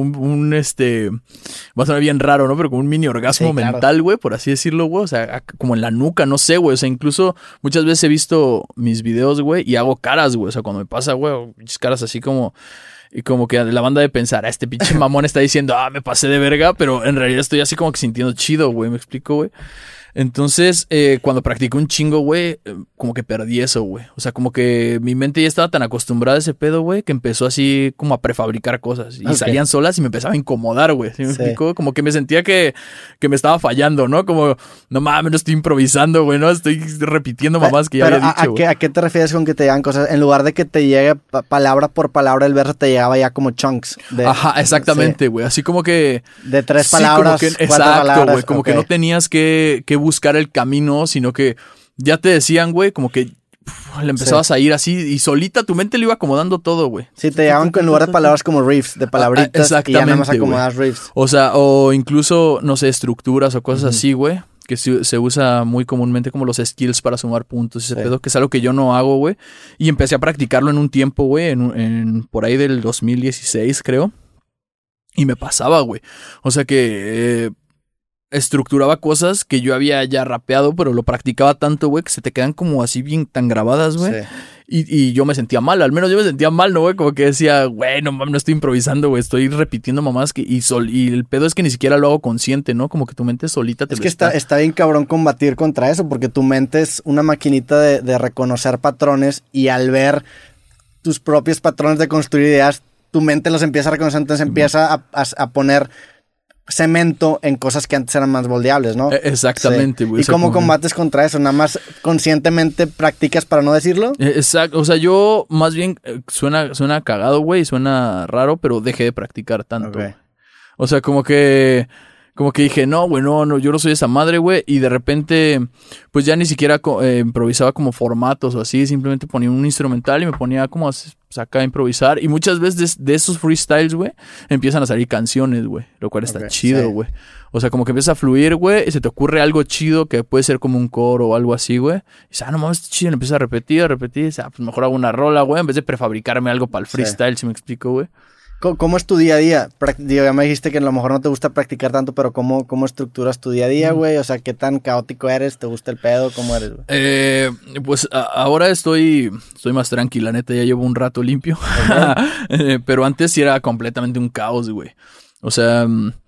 va a sonar bien raro, ¿no? Pero como un mini orgasmo mental, güey, por así decirlo, güey, o sea, como en la nuca, no sé, güey, o sea, incluso muchas veces he visto mis videos, güey, y hago caras, güey, o sea, cuando me pasa, güey, pinches caras así como... Y como que la banda de pensar, este pinche mamón está diciendo, me pasé de verga, pero en realidad estoy así como que sintiendo chido, güey, ¿me explico, güey? Entonces, cuando practiqué un chingo, güey, como que perdí eso, güey. O sea, como que mi mente ya estaba tan acostumbrada a ese pedo, güey, que empezó así como a prefabricar cosas. Y salían solas y me empezaba a incomodar, güey. ¿Sí me explico? Como que me sentía que me estaba fallando, ¿no? Como, no mames, no estoy improvisando, güey, ¿no? Estoy repitiendo mamás que ya había dicho, güey. ¿A qué te refieres con que te llegan cosas? En lugar de que te llegue palabra por palabra el verso, te llegaba ya como chunks. Ajá, exactamente, güey. Así como que... De 3 palabras, como que, 4 palabras. Exacto, güey. Como que no tenías que buscar el camino, sino que ya te decían, güey, como que le empezabas a ir así y solita tu mente le iba acomodando todo, güey. Sí, te llegaban en lugar de palabras como riffs, de palabritas, y ya nada más acomodas riffs. O sea, o incluso, no sé, estructuras o cosas así, güey, que se usa muy comúnmente como los skills para sumar puntos y ese pedo, que es algo que yo no hago, güey. Y empecé a practicarlo en un tiempo, güey, en por ahí del 2016, creo. Y me pasaba, güey. O sea que... estructuraba cosas que yo había ya rapeado, pero lo practicaba tanto, güey, que se te quedan como así bien tan grabadas, güey. Sí. Y yo me sentía mal, al menos yo me sentía mal, ¿no, güey? Como que decía, güey, no mames, no estoy improvisando, güey, estoy repitiendo mamás y el pedo es que ni siquiera lo hago consciente, ¿no? Como que tu mente solita te lo está. Es que está bien cabrón combatir contra eso, porque tu mente es una maquinita de reconocer patrones y al ver tus propios patrones de construir ideas, tu mente los empieza a reconocer, entonces empieza a poner cemento en cosas que antes eran más moldeables, ¿no? Exactamente, güey. ¿Y cómo combates contra eso? ¿Nada más conscientemente practicas para no decirlo? Exacto. O sea, yo más bien suena cagado, güey, suena raro, pero dejé de practicar tanto. Okay. O sea, como que dije, no, güey, no, yo no soy esa madre, güey. Y de repente, pues ya ni siquiera improvisaba como formatos o así. Simplemente ponía un instrumental y me ponía como acá a improvisar. Y muchas veces de esos freestyles, güey, empiezan a salir canciones, güey. Lo cual está chido, güey. O sea, como que empieza a fluir, güey. Y se te ocurre algo chido que puede ser como un coro o algo así, güey. Y dices, no mames, está chido. Y empieza a repetir. Y dices, pues mejor hago una rola, güey. En vez de prefabricarme algo para el freestyle, si me explico, güey. ¿Cómo es tu día a día? Ya me dijiste que a lo mejor no te gusta practicar tanto, pero ¿cómo estructuras tu día a día, güey? O sea, ¿qué tan caótico eres? ¿Te gusta el pedo? ¿Cómo eres, güey? Pues ahora estoy más tranquila, neta, ya llevo un rato limpio. Okay. Pero antes sí era completamente un caos, güey. O sea,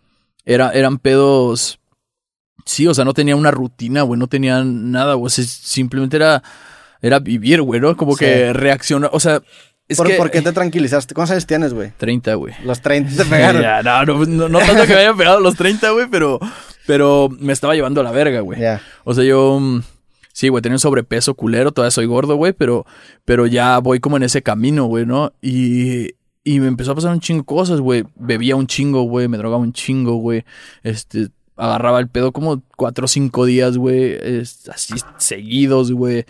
eran pedos... Sí, o sea, no tenía una rutina, güey, no tenía nada, güey. O sea, simplemente era vivir, güey, ¿no? Como que reaccionar, o sea... ¿Por qué te tranquilizaste? ¿Cuántos años tienes, güey? 30, güey. Los 30 te pegaron. Ya, no tanto que me hayan pegado los 30, güey, pero me estaba llevando a la verga, güey. Yeah. O sea, yo... Sí, güey, tenía un sobrepeso culero, todavía soy gordo, güey, pero ya voy como en ese camino, güey, ¿no? Y me empezó a pasar un chingo de cosas, güey. Bebía un chingo, güey, me drogaba un chingo, güey. Agarraba el pedo como 4 o 5 días, güey, así seguidos, güey.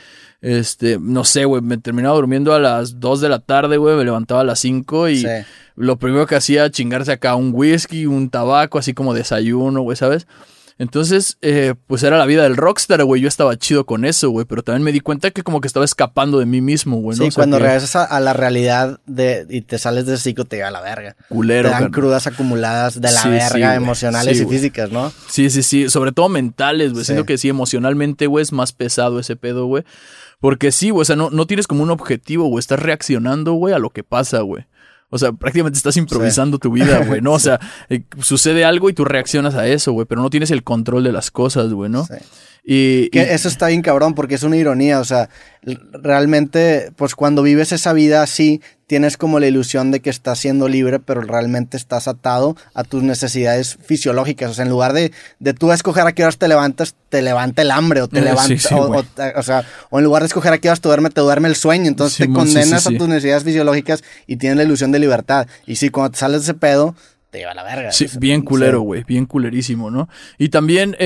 No sé, güey, me terminaba durmiendo a las 2 de la tarde, güey, me levantaba a las 5 y lo primero que hacía chingarse acá un whisky, un tabaco, así como desayuno, güey, ¿sabes? Entonces, pues era la vida del rockstar, güey. Yo estaba chido con eso, güey. Pero también me di cuenta que como que estaba escapando de mí mismo, güey, ¿no? Sí, o sea, cuando regresas a la realidad y te sales de ese ciclo, te lleva a la verga. Culero, te dan crudas acumuladas de la verga, emocionales y físicas, ¿no? Sí. Sobre todo mentales, güey. Siento que sí, emocionalmente, güey, es más pesado ese pedo, güey. Porque sí, güey, o sea, no tienes como un objetivo, güey. Estás reaccionando, güey, a lo que pasa, güey. O sea, prácticamente estás improvisando tu vida, güey, ¿no? O sea, sucede algo y tú reaccionas a eso, güey, pero no tienes el control de las cosas, güey, ¿no? Sí. Eso está bien cabrón porque es una ironía, o sea, realmente, pues cuando vives esa vida así, tienes como la ilusión de que estás siendo libre, pero realmente estás atado a tus necesidades fisiológicas, o sea, en lugar de tú escoger a qué horas te levantas, te levanta el hambre, o te levanta, o en lugar de escoger a qué horas te duerme el sueño, entonces te condenas a tus necesidades fisiológicas y tienes la ilusión de libertad, y sí, cuando te sales de ese pedo, te lleva a la verga. Sí, bien culero, güey, bien culerísimo, ¿no? Y también,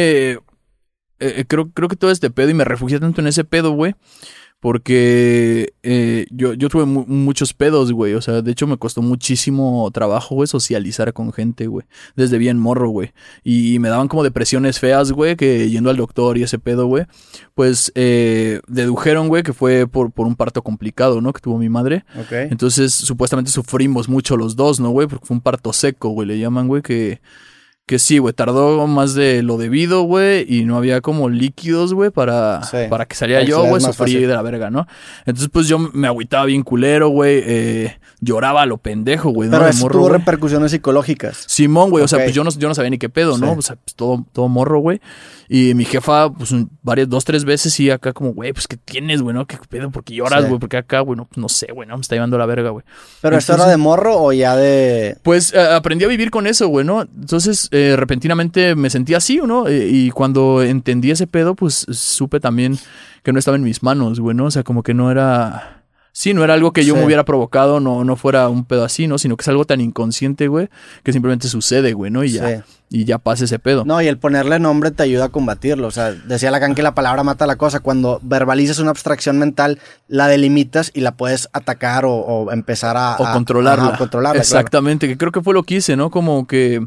creo que todo este pedo, y me refugié tanto en ese pedo, güey, porque yo tuve muchos pedos, güey. O sea, de hecho me costó muchísimo trabajo, güey, socializar con gente, güey. Desde bien morro, güey. Y me daban como depresiones feas, güey, que yendo al doctor y ese pedo, güey. Pues dedujeron, güey, que fue por un parto complicado, ¿no? Que tuvo mi madre. Okay. Entonces, supuestamente sufrimos mucho los dos, ¿no, güey? Porque fue un parto seco, güey, le llaman, güey, que sí, güey, tardó más de lo debido, güey, y no había como líquidos, güey, para que saliera yo, güey, sufrí de la verga, ¿no? Entonces, pues yo me agüitaba bien culero, güey, lloraba a lo pendejo, güey, ¿no? Pero eso tuvo repercusiones psicológicas. Simón, güey, o sea, pues yo no sabía ni qué pedo, ¿no? O sea, pues todo morro, güey. Y mi jefa, pues, 2-3 veces sí acá como, güey, pues, ¿qué tienes, güey, no? ¿Qué pedo? ¿Por qué lloras, güey? ¿Por qué acá, güey? No, pues, no sé, güey, no, me está llevando la verga, güey. ¿Pero esto era de morro o ya de...? Pues, aprendí a vivir con eso, güey, ¿no? Entonces, repentinamente me sentí así, ¿no? Y cuando entendí ese pedo, pues, supe también que no estaba en mis manos, güey, ¿no? O sea, como que no era... Sí, no era algo que yo me hubiera provocado, no fuera un pedo así, ¿no? Sino que es algo tan inconsciente, güey, que simplemente sucede, güey, ¿no? Y ya pasa ese pedo. No, y el ponerle nombre te ayuda a combatirlo. O sea, decía Lacan que la palabra mata la cosa. Cuando verbalizas una abstracción mental, la delimitas y la puedes atacar o empezar a controlarla. A controlarla. Exactamente, claro. que creo que fue lo que hice, ¿no? Como que...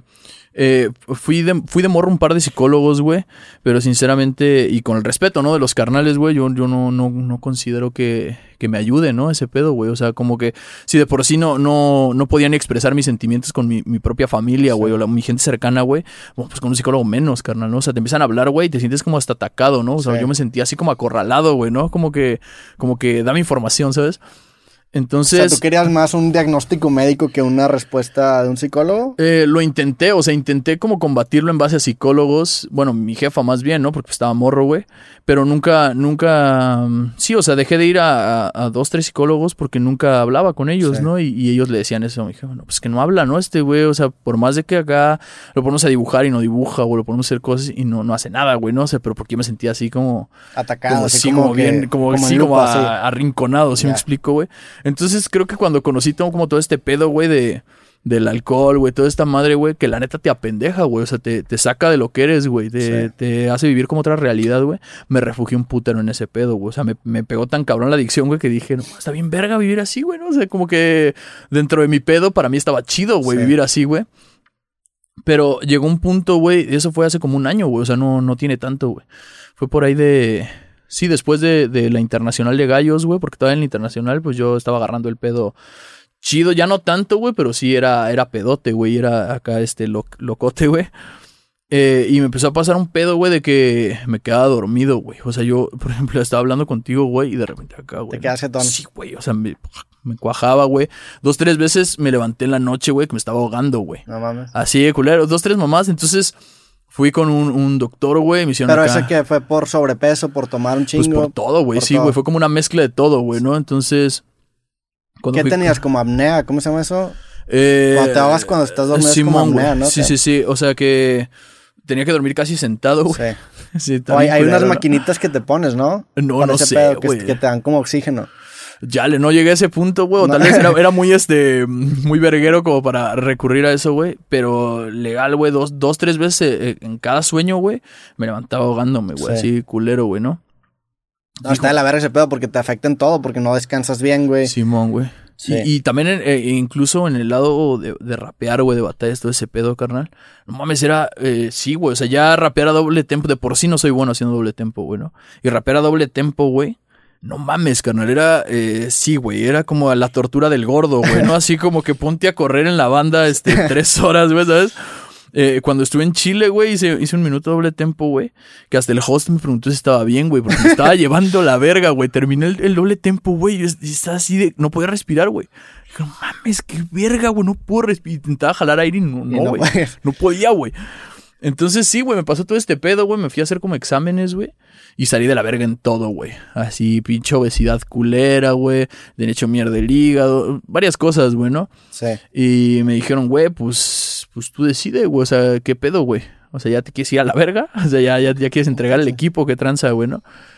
fui de morro un par de psicólogos, güey, pero sinceramente, y con el respeto, ¿no? De los carnales, güey, yo no considero que me ayude, ¿no? Ese pedo, güey, o sea, como que si de por sí no podían expresar mis sentimientos con mi propia familia, güey, o mi gente cercana, güey, bueno, pues con un psicólogo menos, carnal, ¿no? O sea, te empiezan a hablar, güey, y te sientes como hasta atacado, ¿no? O sea, yo me sentía así como acorralado, güey, ¿no? Como que dame información, ¿sabes? Entonces... O sea, ¿tú querías más un diagnóstico médico que una respuesta de un psicólogo? Lo intenté, o sea, intenté como combatirlo en base a psicólogos. Bueno, mi jefa más bien, ¿no? Porque estaba morro, güey. Pero nunca... Sí, o sea, dejé de ir a 2-3 psicólogos porque nunca hablaba con ellos, ¿no? Y ellos le decían eso a mi jefa. No, pues que no habla, ¿no? Este güey, o sea, por más de que acá lo ponemos a dibujar y no dibuja, o lo ponemos a hacer cosas y no hace nada, güey, ¿no? O sea, pero porque yo me sentía así como... Atacado, como, así sí, como como que, bien, como arrinconado, ¿sí me explico, güey? Entonces creo que cuando conocí como todo este pedo, güey, del alcohol, güey, toda esta madre, güey, que la neta te apendeja, güey, o sea, te saca de lo que eres, güey, te hace vivir como otra realidad, güey, me refugié un putero en ese pedo, güey, o sea, me pegó tan cabrón la adicción, güey, que dije, no, está bien verga vivir así, güey, ¿no? O sea, como que dentro de mi pedo para mí estaba chido, güey, vivir así, güey. Pero llegó un punto, güey, eso fue hace como un año, güey, o sea, no tiene tanto, güey. Fue por ahí de... Sí, después de la Internacional de Gallos, güey, porque todavía en la Internacional, pues yo estaba agarrando el pedo chido, ya no tanto, güey, pero sí era pedote, güey, era acá locote, güey. Y me empezó a pasar un pedo, güey, de que me quedaba dormido, güey. O sea, yo, por ejemplo, estaba hablando contigo, güey, y de repente acá, güey. ¿Te quedaste tonto? Sí, güey, o sea, me cuajaba, güey. 2-3 veces me levanté en la noche, güey, que me estaba ahogando, güey. No mames. Así de culero, 2-3 mamás, entonces... Fui con un doctor, güey, me hicieron ¿Pero acá. ese que fue por sobrepeso, por tomar un chingo? Pues por todo, güey, sí, güey, fue como una mezcla de todo, güey, ¿no? Entonces... ¿Qué tenías? ¿Como apnea? ¿Cómo se llama eso? Cuando te ahogas cuando estás dormido es como apnea, ¿no? Sí, o sea que tenía que dormir casi sentado, güey. Sí. Hay unas maquinitas que te pones, ¿no? No sé, güey. Que te dan como oxígeno. Ya no llegué a ese punto, güey. O tal vez era muy verguero como para recurrir a eso, güey. Pero legal, güey. 2-3 veces en cada sueño, güey. Me levantaba ahogándome, güey. Así culero, güey, ¿no? No, está de la verga ese pedo porque te afecta en todo. Porque no descansas bien, güey. Simón, güey. Sí. Y también incluso en el lado de rapear, güey, de batallas, todo ese pedo, carnal. No mames, era... sí, güey. O sea, ya rapear a doble tempo. De por sí no soy bueno haciendo doble tempo, güey, ¿no? Y rapear a doble tempo, güey. No mames, carnal, era, sí, güey, era como la tortura del gordo, güey, ¿no? Así como que ponte a correr en la banda, 3 horas, güey, ¿sabes? Cuando estuve en Chile, güey, hice un minuto doble tempo, güey, que hasta el host me preguntó si estaba bien, güey, porque me estaba llevando la verga, güey, terminé el doble tempo, güey, y estaba así de, no podía respirar, güey. Dije, no mames, qué verga, güey, no puedo respirar, intentaba jalar aire y no, güey, no podía, güey. Entonces sí, güey, me pasó todo este pedo, güey, me fui a hacer como exámenes, güey. Y salí de la verga en todo, güey. Así, pinche obesidad culera, güey. De hecho, mierda el hígado. Varias cosas, güey, ¿no? Sí. Y me dijeron, güey, pues tú decides, güey. O sea, ¿qué pedo, güey? O sea, ¿ya te quieres ir a la verga? O sea, ¿ya quieres entregar el equipo? ¿Qué tranza, güey, no?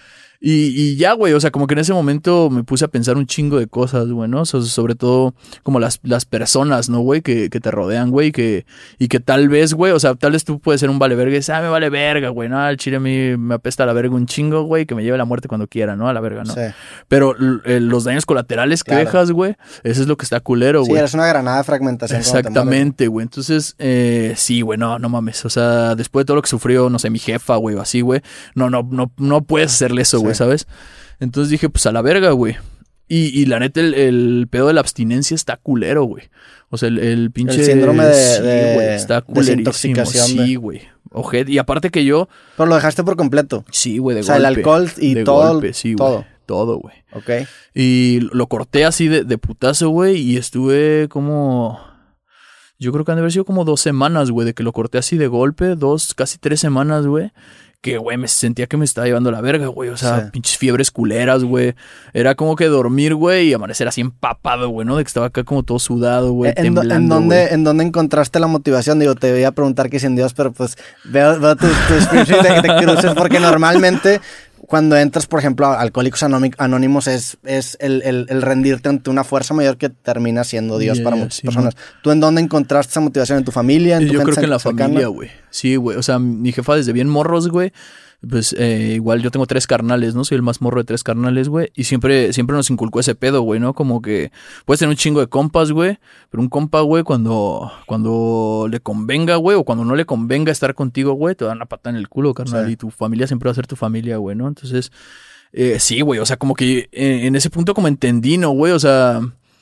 Y ya, güey, o sea, como que en ese momento me puse a pensar un chingo de cosas, güey, ¿no? Sobre todo como las personas, ¿no, güey? Que te rodean, güey, y que tal vez, güey, o sea, tal vez tú puedes ser un vale verga y dices, me vale verga, güey, ¿no? Al chile a mí me apesta la verga un chingo, güey, que me lleve la muerte cuando quiera, ¿no? A la verga, ¿no? Sí. Pero los daños colaterales que dejas, güey, eso es lo que está culero, güey. Sí, eres una granada de fragmentación. Exactamente, güey. Entonces, sí, güey, no mames. O sea, después de todo lo que sufrió, no sé, mi jefa, güey, o así, güey, no puedes hacerle eso, güey, ¿sabes? Entonces dije, pues a la verga, güey. Y la neta, el pedo de la abstinencia está culero, güey. O sea, el pinche... El síndrome güey, está culerísimo. Sí, güey. Ojete. Y aparte que yo... Pero lo dejaste por completo. Sí, güey, de golpe. O sea, el alcohol y todo. Golpe, sí, todo. Todo, güey. Ok. Y lo corté así de putazo, güey. Y estuve como... Yo creo que han de haber sido como 2 semanas, güey, de que lo corté así de golpe. 2, casi 3 semanas, güey. Que, güey, me sentía que me estaba llevando la verga, güey. O sea, pinches fiebres culeras, güey. Era como que dormir, güey, y amanecer así empapado, güey, ¿no? De que estaba acá como todo sudado, güey, temblando, ¿En dónde encontraste la motivación? Digo, te voy a preguntar que si en Dios, pero pues veo tus speeches de cruces, porque normalmente... Cuando entras, por ejemplo, a Alcohólicos Anónimos es el rendirte ante una fuerza mayor que termina siendo Dios para muchas personas. ¿Tú en dónde encontraste esa motivación? ¿En tu familia? ¿En tu Yo gente creo que en la cercana? familia, güey. Sí, güey. O sea, mi jefa desde bien morros, güey. Pues igual yo tengo 3 carnales, ¿no? Soy el más morro de 3 carnales, güey. Y siempre nos inculcó ese pedo, güey, ¿no? Como que puedes tener un chingo de compas, güey. Pero un compa, güey, cuando le convenga, güey, o cuando no le convenga estar contigo, güey, te dan una pata en el culo, carnal. Sí. Y tu familia siempre va a ser tu familia, güey, ¿no? Entonces, sí, güey. O sea, como que en ese punto como entendí, ¿no, güey? O sea...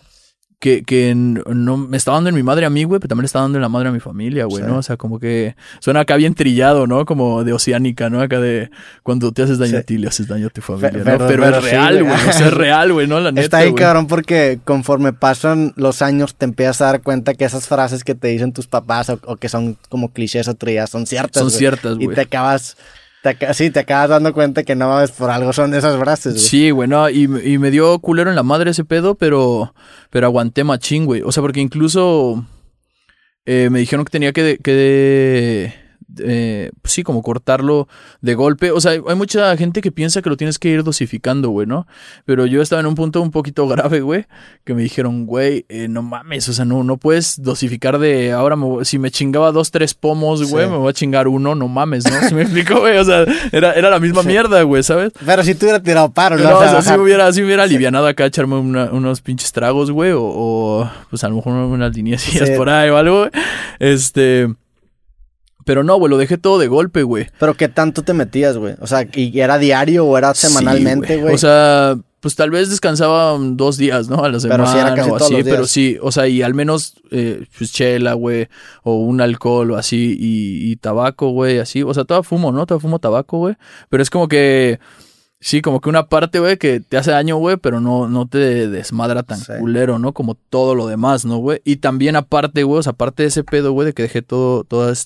Que no me estaba dando en mi madre a mí, güey, pero también le estaba dando en la madre a mi familia, güey, ¿no? O sea, como que suena acá bien trillado, ¿no? Como de Oceánica, ¿no? Acá de cuando te haces daño a ti, le haces daño a tu familia, ¿no? Pero es real, güey. O sea, es real, güey, ¿no? La neta, está ahí, cabrón, porque conforme pasan los años te empiezas a dar cuenta que esas frases que te dicen tus papás o que son como clichés o trillas son ciertas, son ciertas, güey. Y te acabas dando cuenta que no mames, por algo son esas frases, güey. Sí, güey, no, y me dio culero en la madre ese pedo, pero aguanté machín, güey. O sea, porque incluso me dijeron que tenía que pues sí, como cortarlo de golpe. O sea, hay mucha gente que piensa que lo tienes que ir dosificando, güey, ¿no? Pero yo estaba en un punto un poquito grave, güey, que me dijeron, güey, no mames, o sea, no puedes dosificar de ahora, si me chingaba 2, 3 pomos, güey, me voy a chingar 1, no mames, ¿no? ¿Sí me explico, güey? O sea, era la misma mierda, güey, ¿sabes? Pero si tú hubieras tirado paro, ¿no? O sea, si me hubiera alivianado acá, echarme unos pinches tragos, güey, o pues a lo mejor unas lineacillas por ahí o algo, güey. Pero no, güey, lo dejé todo de golpe, güey. ¿Pero qué tanto te metías, güey? O sea, ¿y era diario o era semanalmente, güey? O sea, pues tal vez descansaba 2 días, ¿no? A la semana, pero sí era casi o así, pero sí, o sea, y al menos pues chela, güey, o un alcohol o así, y tabaco, güey, así. O sea, todavía fumo tabaco, güey. Pero es como que... Sí, como que una parte, güey, que te hace daño, güey, pero no te desmadra tan culero, ¿no? Como todo lo demás, ¿no, güey? Y también aparte, güey, o sea, aparte de ese pedo, güey, de que dejé todo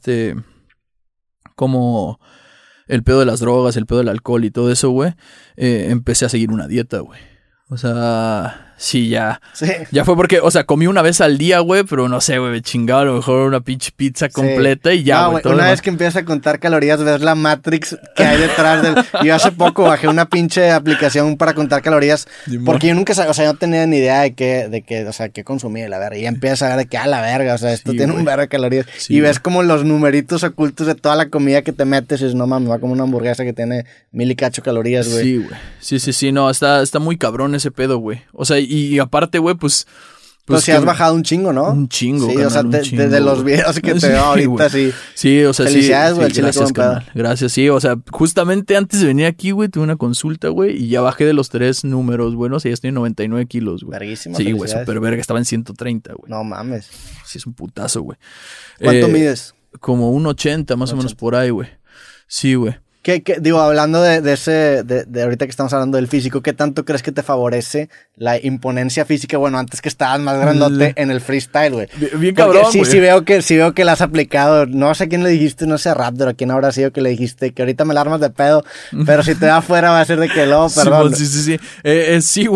como el pedo de las drogas, el pedo del alcohol y todo eso, güey, empecé a seguir una dieta, güey. O sea, sí, ya fue porque, o sea, comí una vez al día, güey, pero no sé, güey, me chingaba a lo mejor una pinche pizza completa y ya, güey. Una vez que empiezas a contar calorías, ves la Matrix que hay detrás del... Yo hace poco bajé una pinche aplicación para contar calorías, porque yo nunca sabía, o sea, yo no tenía ni idea de qué, o sea, qué consumía, la verga. Y empiezas a ver de que, la verga, o sea, esto tiene un verga de calorías. Sí, y ves como los numeritos ocultos de toda la comida que te metes y dices, no mames, va como una hamburguesa que tiene 1000 y cacho calorías, güey. Sí, güey. Sí, no, está muy cabrón ese pedo, güey. O sea, y aparte, güey, pues Pero si has bajado un chingo, ¿no? Un chingo, sí, carnal, o sea, desde los videos que te sí, veo ahorita, sí. Sí, o sea, felicidades, güey, sí, gracias, carnal. Gracias, sí, o sea, justamente antes de venir aquí, güey, tuve una consulta, güey, y ya bajé de los 3 números, güey, o sea, ya estoy en 99 kilos, güey. Verguísima, sí, güey, súper verga, estaba en 130, güey. No mames. Sí, es un putazo, güey. ¿Cuánto mides? Como 1.80, más o menos por ahí, güey. Sí, güey. Digo, hablando de ahorita que estamos hablando del físico, ¿qué tanto crees que te favorece la imponencia física? Bueno, antes que estabas más grandote en el freestyle, güey. Bien cabrón, güey. Sí veo que la has aplicado. No sé a quién le dijiste, no sé a Raptor, a quién habrá sido que le dijiste, que ahorita me la armas de pedo, pero si te da afuera va a ser de que lo, perdón. Sí, sí, güey, sí.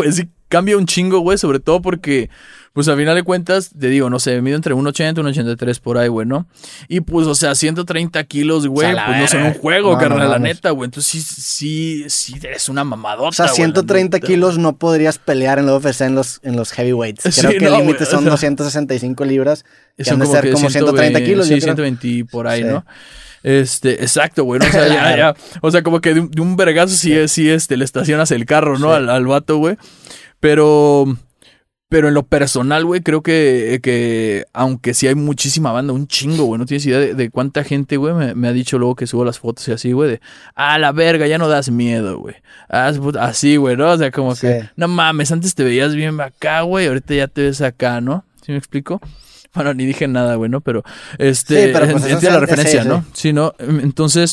cambia un chingo, güey, sobre todo porque, pues al final de cuentas, te digo, no sé, me mido entre 1.80 y 1.83 por ahí, güey, ¿no? Y pues, o sea, 130 kilos, güey, pues no son un juego, carnal, la neta, güey. Entonces sí, es una mamadota, o sea, 130 kilos no podrías pelear en la UFC en los heavyweights. Creo que el límite son 265 libras, que han de ser como 130 kilos. Sí, 120 por ahí, ¿no? Exacto, güey, ¿no? O sea, ya. O sea, como que de un vergazo sí, le estacionas el carro, ¿no? Sí. Al vato, güey. Pero en lo personal, güey, creo que aunque sí hay muchísima banda, un chingo, güey, no tienes idea de cuánta gente, güey, me ha dicho luego que subo las fotos y así, güey, de, la verga, ya no das miedo, güey. Así, güey, ¿no? O sea, como que, no mames, antes te veías bien acá, güey, ahorita ya te ves acá, ¿no? ¿Sí me explico? Bueno, ni dije nada, güey, ¿no? Pero, sí, pero pues entiendo la referencia, ¿no? Sí, ¿no? Entonces,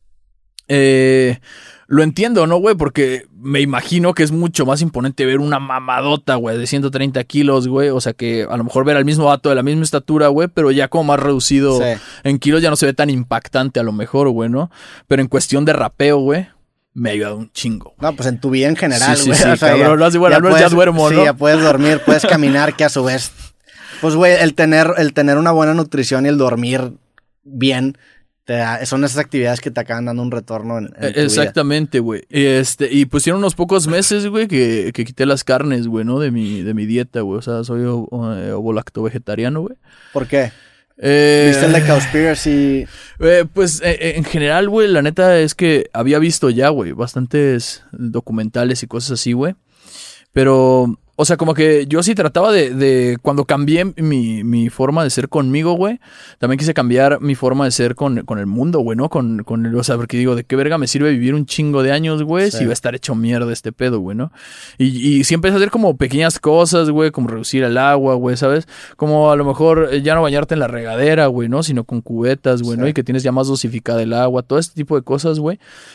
lo entiendo, ¿no, güey? Porque me imagino que es mucho más imponente ver una mamadota, güey, de 130 kilos, güey. O sea, que a lo mejor ver al mismo vato de la misma estatura, güey, pero ya como más reducido en kilos ya no se ve tan impactante a lo mejor, güey, ¿no? Pero en cuestión de rapeo, güey, me ha ayudado un chingo. No, pues en tu vida en general, güey. Sí, o sea, cabrón, no, bueno, al menos ya duermo, ¿no? Sí, ya puedes dormir, puedes caminar, que a su vez... Pues, güey, el tener una buena nutrición y el dormir bien, son esas actividades que te acaban dando un retorno en tu exactamente, güey. Y pusieron unos pocos meses, güey, que quité las carnes, güey, ¿no? De mi dieta, güey. O sea, soy ovo-lacto vegetariano, güey. ¿Por qué? ¿Viste el de Cowspiracy? Pues en general, güey, la neta es que había visto ya, güey, bastantes documentales y cosas así, güey. Pero... O sea, como que yo sí trataba de cuando cambié mi forma de ser conmigo, güey, también quise cambiar mi forma de ser con el mundo, güey, ¿no? O sea, porque digo, ¿de qué verga me sirve vivir un chingo de años, güey? Si va a estar hecho mierda este pedo, güey, ¿no? Y sí empecé a hacer como pequeñas cosas, güey, como reducir el agua, güey, ¿sabes? Como a lo mejor ya no bañarte en la regadera, güey, ¿no? Sino con cubetas, güey, ¿no? Y que tienes ya más dosificada el agua, todo este tipo de cosas, güey.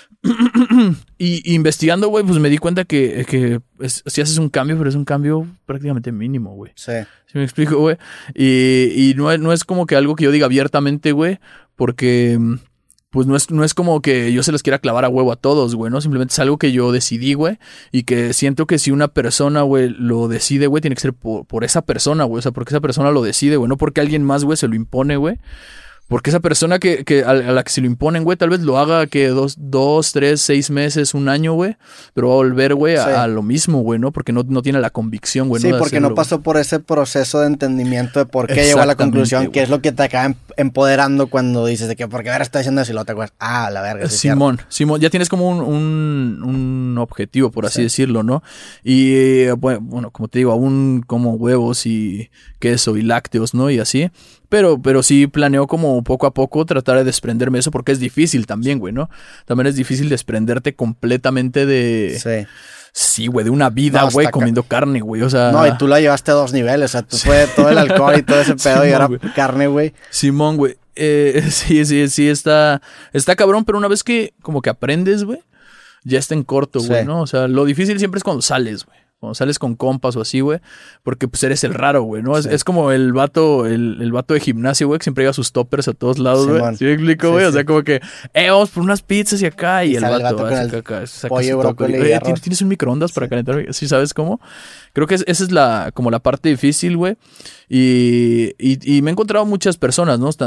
Y investigando, güey, pues me di cuenta que si haces un cambio, pero es un cambio prácticamente mínimo, güey. Sí. ¿Sí me explico, güey? Y no es como que algo que yo diga abiertamente, güey, porque pues no es como que yo se les quiera clavar a huevo a todos, güey, ¿no? Simplemente es algo que yo decidí, güey, y que siento que si una persona, güey, lo decide, güey, tiene que ser por esa persona, güey, o sea, porque esa persona lo decide, güey, no porque alguien más, güey, se lo impone, güey. Porque esa persona a la que se lo imponen, güey, tal vez lo haga que 2, 3, 6 meses, un año, güey. Pero va a volver, güey, a lo mismo, güey, ¿no? Porque no tiene la convicción, güey. Sí, ¿no? porque no pasó por ese proceso de entendimiento de por qué llegó a la conclusión, que es lo que te acaba empoderando cuando dices de que, porque ahora está diciendo así, lo te acuerdas. La verga. Sí, Simón, ya tienes como un objetivo, por así decirlo, ¿no? Y, bueno, como te digo, aún como huevos y queso y lácteos, ¿no? Y así. Pero sí planeo como poco a poco tratar de desprenderme de eso porque es difícil también, güey, ¿no? También es difícil desprenderte completamente de... Sí. Sí, güey, de una vida, güey, comiendo carne, güey, o sea... No, y tú la llevaste a 2 niveles, o sea, tú fue todo el alcohol y todo ese pedo Simón, y era carne, güey. Simón, güey. Sí, está cabrón, pero una vez que como que aprendes, güey, ya está en corto, güey, ¿no? O sea, lo difícil siempre es cuando sales, güey. Cuando sales con compas o así, güey. Porque pues eres el raro, güey, ¿no? Sí. Es como el vato, el vato de gimnasio, güey, que siempre lleva sus toppers a todos lados, güey. ¿Sí me explico, güey? Sí, o sea, como que, vamos por unas pizzas y acá. Y el vato va acá, saca su topper. Oye, ¿tienes un microondas para calentar? ¿Sí sabes cómo? Creo que esa es como la parte difícil, güey. Y me he encontrado muchas personas, ¿no?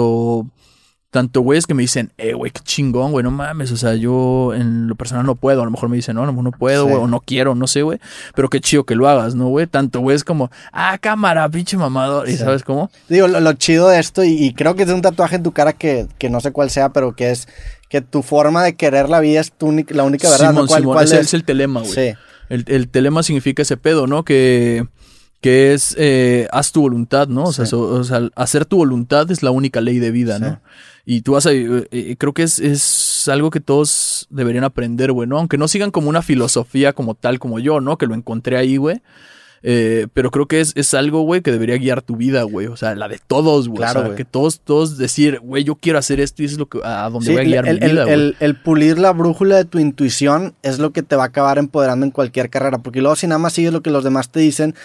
Tanto güeyes que me dicen, güey, qué chingón, güey, no mames, o sea, yo en lo personal no puedo, a lo mejor me dicen, no, a lo mejor no puedo, güey, o no quiero, no sé, güey, pero qué chido que lo hagas, ¿no, güey? Tanto güeyes como, cámara, pinche mamador, ¿y sabes cómo? Digo, lo chido de esto, y creo que es un tatuaje en tu cara que no sé cuál sea, pero que es que tu forma de querer la vida es la única verdad, Simón, ¿no? ¿Cuál es el telema, güey? Sí. El telema significa ese pedo, ¿no? Que es haz tu voluntad, ¿no? O sea, hacer tu voluntad es la única ley de vida, ¿no? Y tú creo que es algo que todos deberían aprender, güey, ¿no? Aunque no sigan como una filosofía como tal como yo, ¿no? Que lo encontré ahí, güey. Pero creo que es algo, güey, que debería guiar tu vida, güey. O sea, la de todos, güey. Claro, o sea, que todos decir, güey, yo quiero hacer esto y eso es lo que a donde voy a guiar mi vida, güey. El pulir la brújula de tu intuición es lo que te va a acabar empoderando en cualquier carrera. Porque luego si nada más sigues lo que los demás te dicen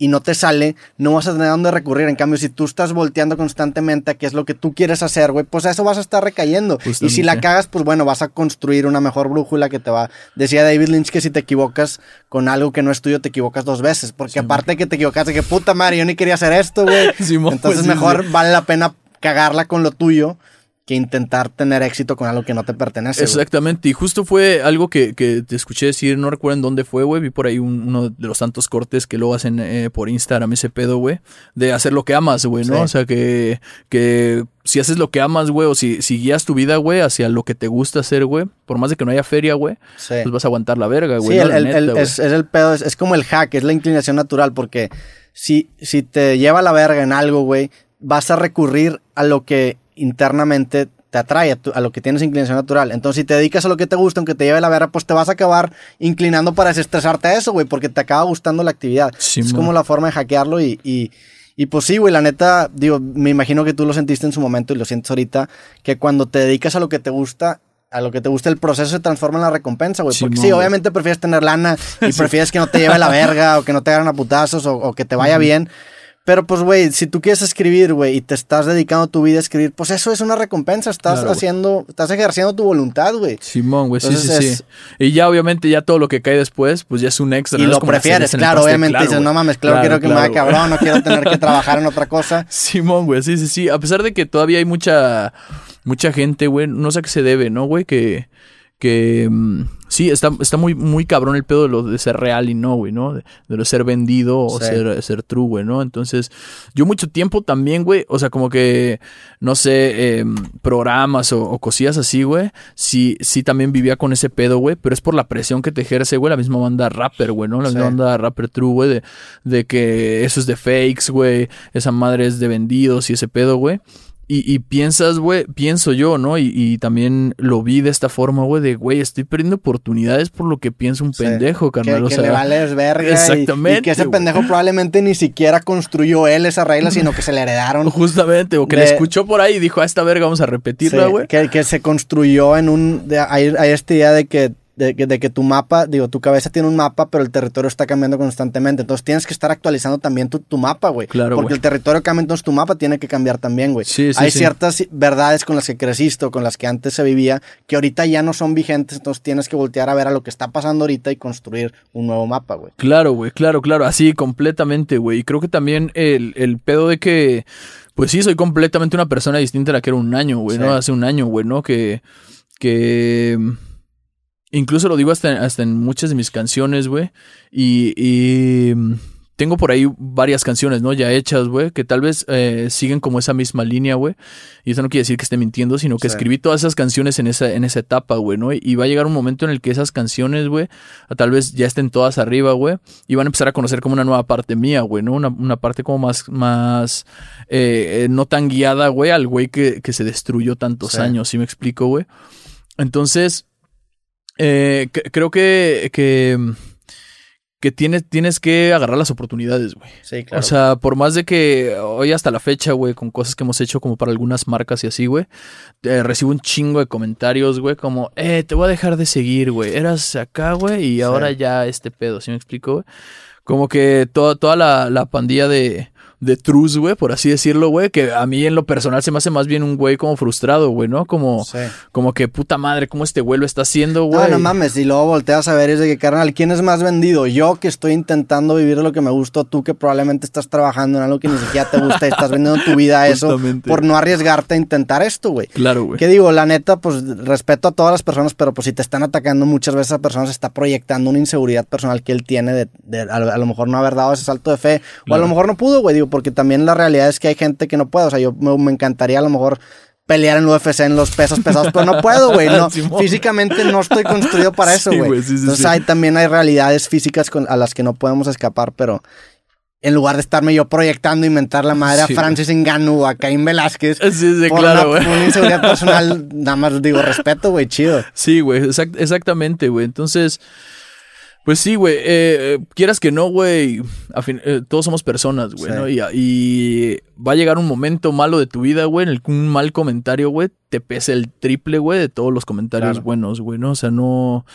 y no te sale, no vas a tener a dónde recurrir. En cambio, si tú estás volteando constantemente a qué es lo que tú quieres hacer, güey, pues a eso vas a estar recayendo. Justamente. Y si la cagas, pues bueno, vas a construir una mejor brújula que te va... Decía David Lynch que si te equivocas con algo que no es tuyo, te equivocas 2 veces. Porque aparte que te equivocaste, que puta madre, yo ni quería hacer esto, güey. Entonces mejor vale la pena cagarla con lo tuyo que intentar tener éxito con algo que no te pertenece. Exactamente, y justo fue algo que te escuché decir, no recuerdo en dónde fue, güey, vi por ahí uno de los tantos cortes que luego hacen por Instagram, ese pedo, güey, de hacer lo que amas, güey, ¿no? Sí. O sea, que si haces lo que amas, güey, o si guías tu vida, güey, hacia lo que te gusta hacer, güey, por más de que no haya feria, güey, pues vas a aguantar la verga, güey. Sí, ¿no? es el pedo, es como el hack, es la inclinación natural, porque si te lleva la verga en algo, güey, vas a recurrir a lo que internamente te atrae, a lo que tienes inclinación natural. Entonces, si te dedicas a lo que te gusta, aunque te lleve la verga, pues te vas a acabar inclinando para desestresarte a eso, güey, porque te acaba gustando la actividad. Sí, es como la forma de hackearlo y pues sí, güey, la neta, digo, me imagino que tú lo sentiste en su momento y lo sientes ahorita, que cuando te dedicas a lo que te gusta, el proceso se transforma en la recompensa, güey. Porque sí, obviamente prefieres tener lana y prefieres que no te lleve la verga o que no te hagan a putazos o que te vaya bien. Pero pues, güey, si tú quieres escribir, güey, y te estás dedicando tu vida a escribir, pues eso es una recompensa. Estás ejerciendo tu voluntad, güey. Simón, güey, sí. Y ya, obviamente, ya todo lo que cae después, pues ya es un extra. Y lo prefieres, claro, obviamente. Dices, no mames, quiero que me vaya cabrón, no quiero tener que trabajar en otra cosa. Simón, güey, sí. A pesar de que todavía hay mucha gente, güey, no sé a qué se debe, ¿no, güey? Que sí, está muy, muy cabrón el pedo de lo de ser real y no, güey, ¿no? De lo de ser vendido o ser true, güey, ¿no? Entonces, yo mucho tiempo también, güey, o sea, como que, no sé, programas o cosillas así, güey, sí también vivía con ese pedo, güey, pero es por la presión que te ejerce, güey, la misma banda rapper, güey, ¿no? La misma banda rapper true, güey, de que eso es de fakes, güey, esa madre es de vendidos y ese pedo, güey. Y piensas, güey, pienso yo, ¿no? Y también lo vi de esta forma, güey, de, güey, estoy perdiendo oportunidades por lo que piensa un pendejo, carnal. Que le vales verga. Exactamente. Y que ese pendejo probablemente ni siquiera construyó él esa regla, sino que se le heredaron. Justamente, o que le escuchó por ahí y dijo, a esta verga vamos a repetirla, güey. Que se construyó en hay esta idea de que tu mapa, tu cabeza tiene un mapa, pero el territorio está cambiando constantemente. Entonces tienes que estar actualizando también tu mapa, güey. Claro, porque el territorio cambia, entonces tu mapa tiene que cambiar también, güey. Hay ciertas verdades con las que creciste o con las que antes se vivía que ahorita ya no son vigentes, entonces tienes que voltear a ver a lo que está pasando ahorita y construir un nuevo mapa, güey. Claro, güey, claro. Así completamente, güey. Y creo que también el pedo de que, pues sí, soy completamente una persona distinta a la que era un año, güey, ¿no? Hace un año, güey, ¿no? Que incluso lo digo hasta en muchas de mis canciones, güey. Y tengo por ahí varias canciones, ¿no? Ya hechas, güey, que tal vez siguen como esa misma línea, güey. Y eso no quiere decir que esté mintiendo, sino que escribí todas esas canciones en esa etapa, güey, ¿no? Y va a llegar un momento en el que esas canciones, güey, tal vez ya estén todas arriba, güey. Y van a empezar a conocer como una nueva parte mía, güey, ¿no? Una parte como más no tan guiada, güey, al güey que se destruyó tantos años, ¿sí me explico, güey? Entonces... creo que tienes que agarrar las oportunidades, güey. Sí, claro. O sea, por más de que hoy hasta la fecha, güey, con cosas que hemos hecho como para algunas marcas y así, güey, recibo un chingo de comentarios, güey, como, te voy a dejar de seguir, güey. Eras acá, güey, y ahora ya este pedo, ¿sí me explico, güey? Como que toda la pandilla de trus, güey, por así decirlo, güey, que a mí en lo personal se me hace más bien un güey como frustrado, güey, ¿no? Como que puta madre, ¿cómo este güey lo está haciendo, güey? No mames, y luego volteas a ver y es de que, carnal, ¿quién es más vendido? Yo que estoy intentando vivir lo que me gusta, tú que probablemente estás trabajando en algo que ni siquiera te gusta y estás vendiendo tu vida a eso por no arriesgarte a intentar esto, güey. Claro, güey. Que digo, la neta, pues respeto a todas las personas, pero pues si te están atacando muchas veces, esa persona se está proyectando una inseguridad personal que él tiene de a lo mejor no haber dado ese salto de fe, o a lo mejor no pudo, güey, digo, porque también la realidad es que hay gente que no puede, o sea, yo me encantaría a lo mejor pelear en el UFC en los pesos pesados, pero no puedo, güey, no, físicamente no estoy construido para eso, güey. Entonces también hay realidades físicas a las que no podemos escapar, pero en lugar de estarme yo proyectando, inventar la madre a Francis Ngannou o a Caín Velázquez por una inseguridad personal, nada más digo respeto, güey, chido. Sí, güey, exactamente, güey, entonces... Pues sí, güey, quieras que no, güey, todos somos personas, güey, ¿no? Y va a llegar un momento malo de tu vida, güey, en el que un mal comentario, güey, te pese el triple, güey, de todos los comentarios buenos, güey, ¿no? O sea, no...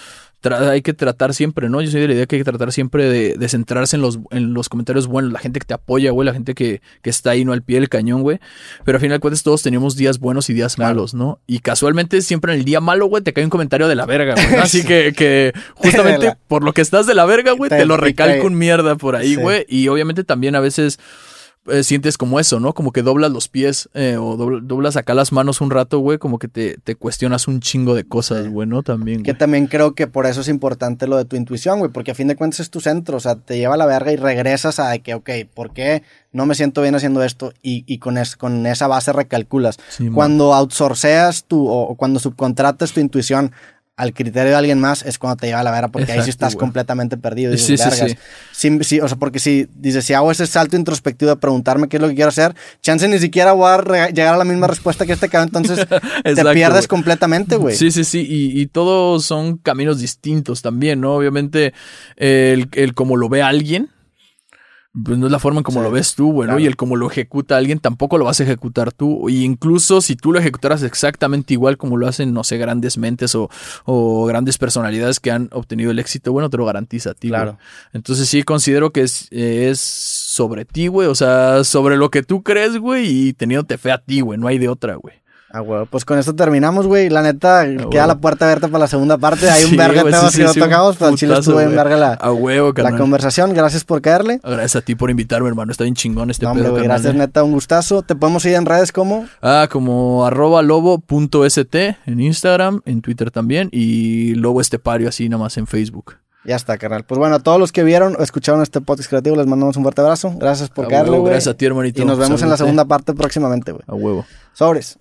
hay que tratar siempre, ¿no? Yo soy de la idea que hay que tratar siempre de centrarse en los comentarios buenos, la gente que te apoya, güey, la gente que está ahí, no al pie del cañón, güey. Pero al final de cuentas todos teníamos días buenos y días malos, ¿no? Y casualmente siempre en el día malo, güey, te cae un comentario de la verga, güey, ¿no? Así que justamente por lo que estás de la verga, güey, te lo recalco un mierda por ahí, güey. Y obviamente también a veces sientes como eso, ¿no? Como que doblas los pies o doblas acá las manos un rato, güey, como que te cuestionas un chingo de cosas, güey, ¿no? También, güey. Que también creo que por eso es importante lo de tu intuición, güey, porque a fin de cuentas es tu centro, o sea, te lleva a la verga y regresas a que, ok, ¿por qué no me siento bien haciendo esto? Y con esa base recalculas. Sí, cuando outsourceas o cuando subcontratas tu intuición al criterio de alguien más, es cuando te lleva a la verga, porque ahí sí estás completamente perdido. Y sí. Sí, o sea, porque si hago ese salto introspectivo de preguntarme qué es lo que quiero hacer, chance ni siquiera voy a llegar a la misma respuesta que este cabrón, entonces te pierdes completamente, güey. Sí, y todos son caminos distintos también, ¿no? Obviamente, el como lo ve alguien, pues no es la forma en como lo ves tú, güey, ¿no? Claro. Y el como lo ejecuta alguien tampoco lo vas a ejecutar tú. Y incluso si tú lo ejecutaras exactamente igual como lo hacen, no sé, grandes mentes o grandes personalidades que han obtenido el éxito, bueno, te lo garantiza a ti, claro. Güey. Entonces sí considero que es sobre ti, güey. O sea, sobre lo que tú crees, güey, y teniéndote fe a ti, güey. No hay de otra, güey. Ah, güey, pues con esto terminamos, güey. La neta, queda la puerta abierta para la segunda parte. Hay un verga de temas que no tocamos, pero al chile estuvo bien verga la conversación. Gracias por caerle. Gracias a ti por invitarme, hermano. Está bien chingón este pedo, güey. Gracias, neta, un gustazo. ¿Te podemos seguir en redes como? Como @lobo.st en Instagram, en Twitter también, y Lobo Estepario así nomás en Facebook. Ya está, carnal. Pues bueno, a todos los que vieron o escucharon este podcast creativo, les mandamos un fuerte abrazo. Gracias por caerle, güey. Gracias a ti, hermanito. Y nos vemos en la segunda parte próximamente, güey. A huevo. Sobres.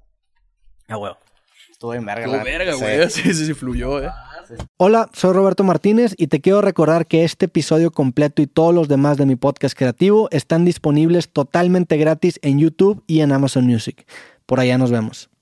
A huevo. Estuvo bien verga. Estuvo verga, güey. Sí, fluyó, Hola, soy Roberto Martínez y te quiero recordar que este episodio completo y todos los demás de mi podcast creativo están disponibles totalmente gratis en YouTube y en Amazon Music. Por allá nos vemos.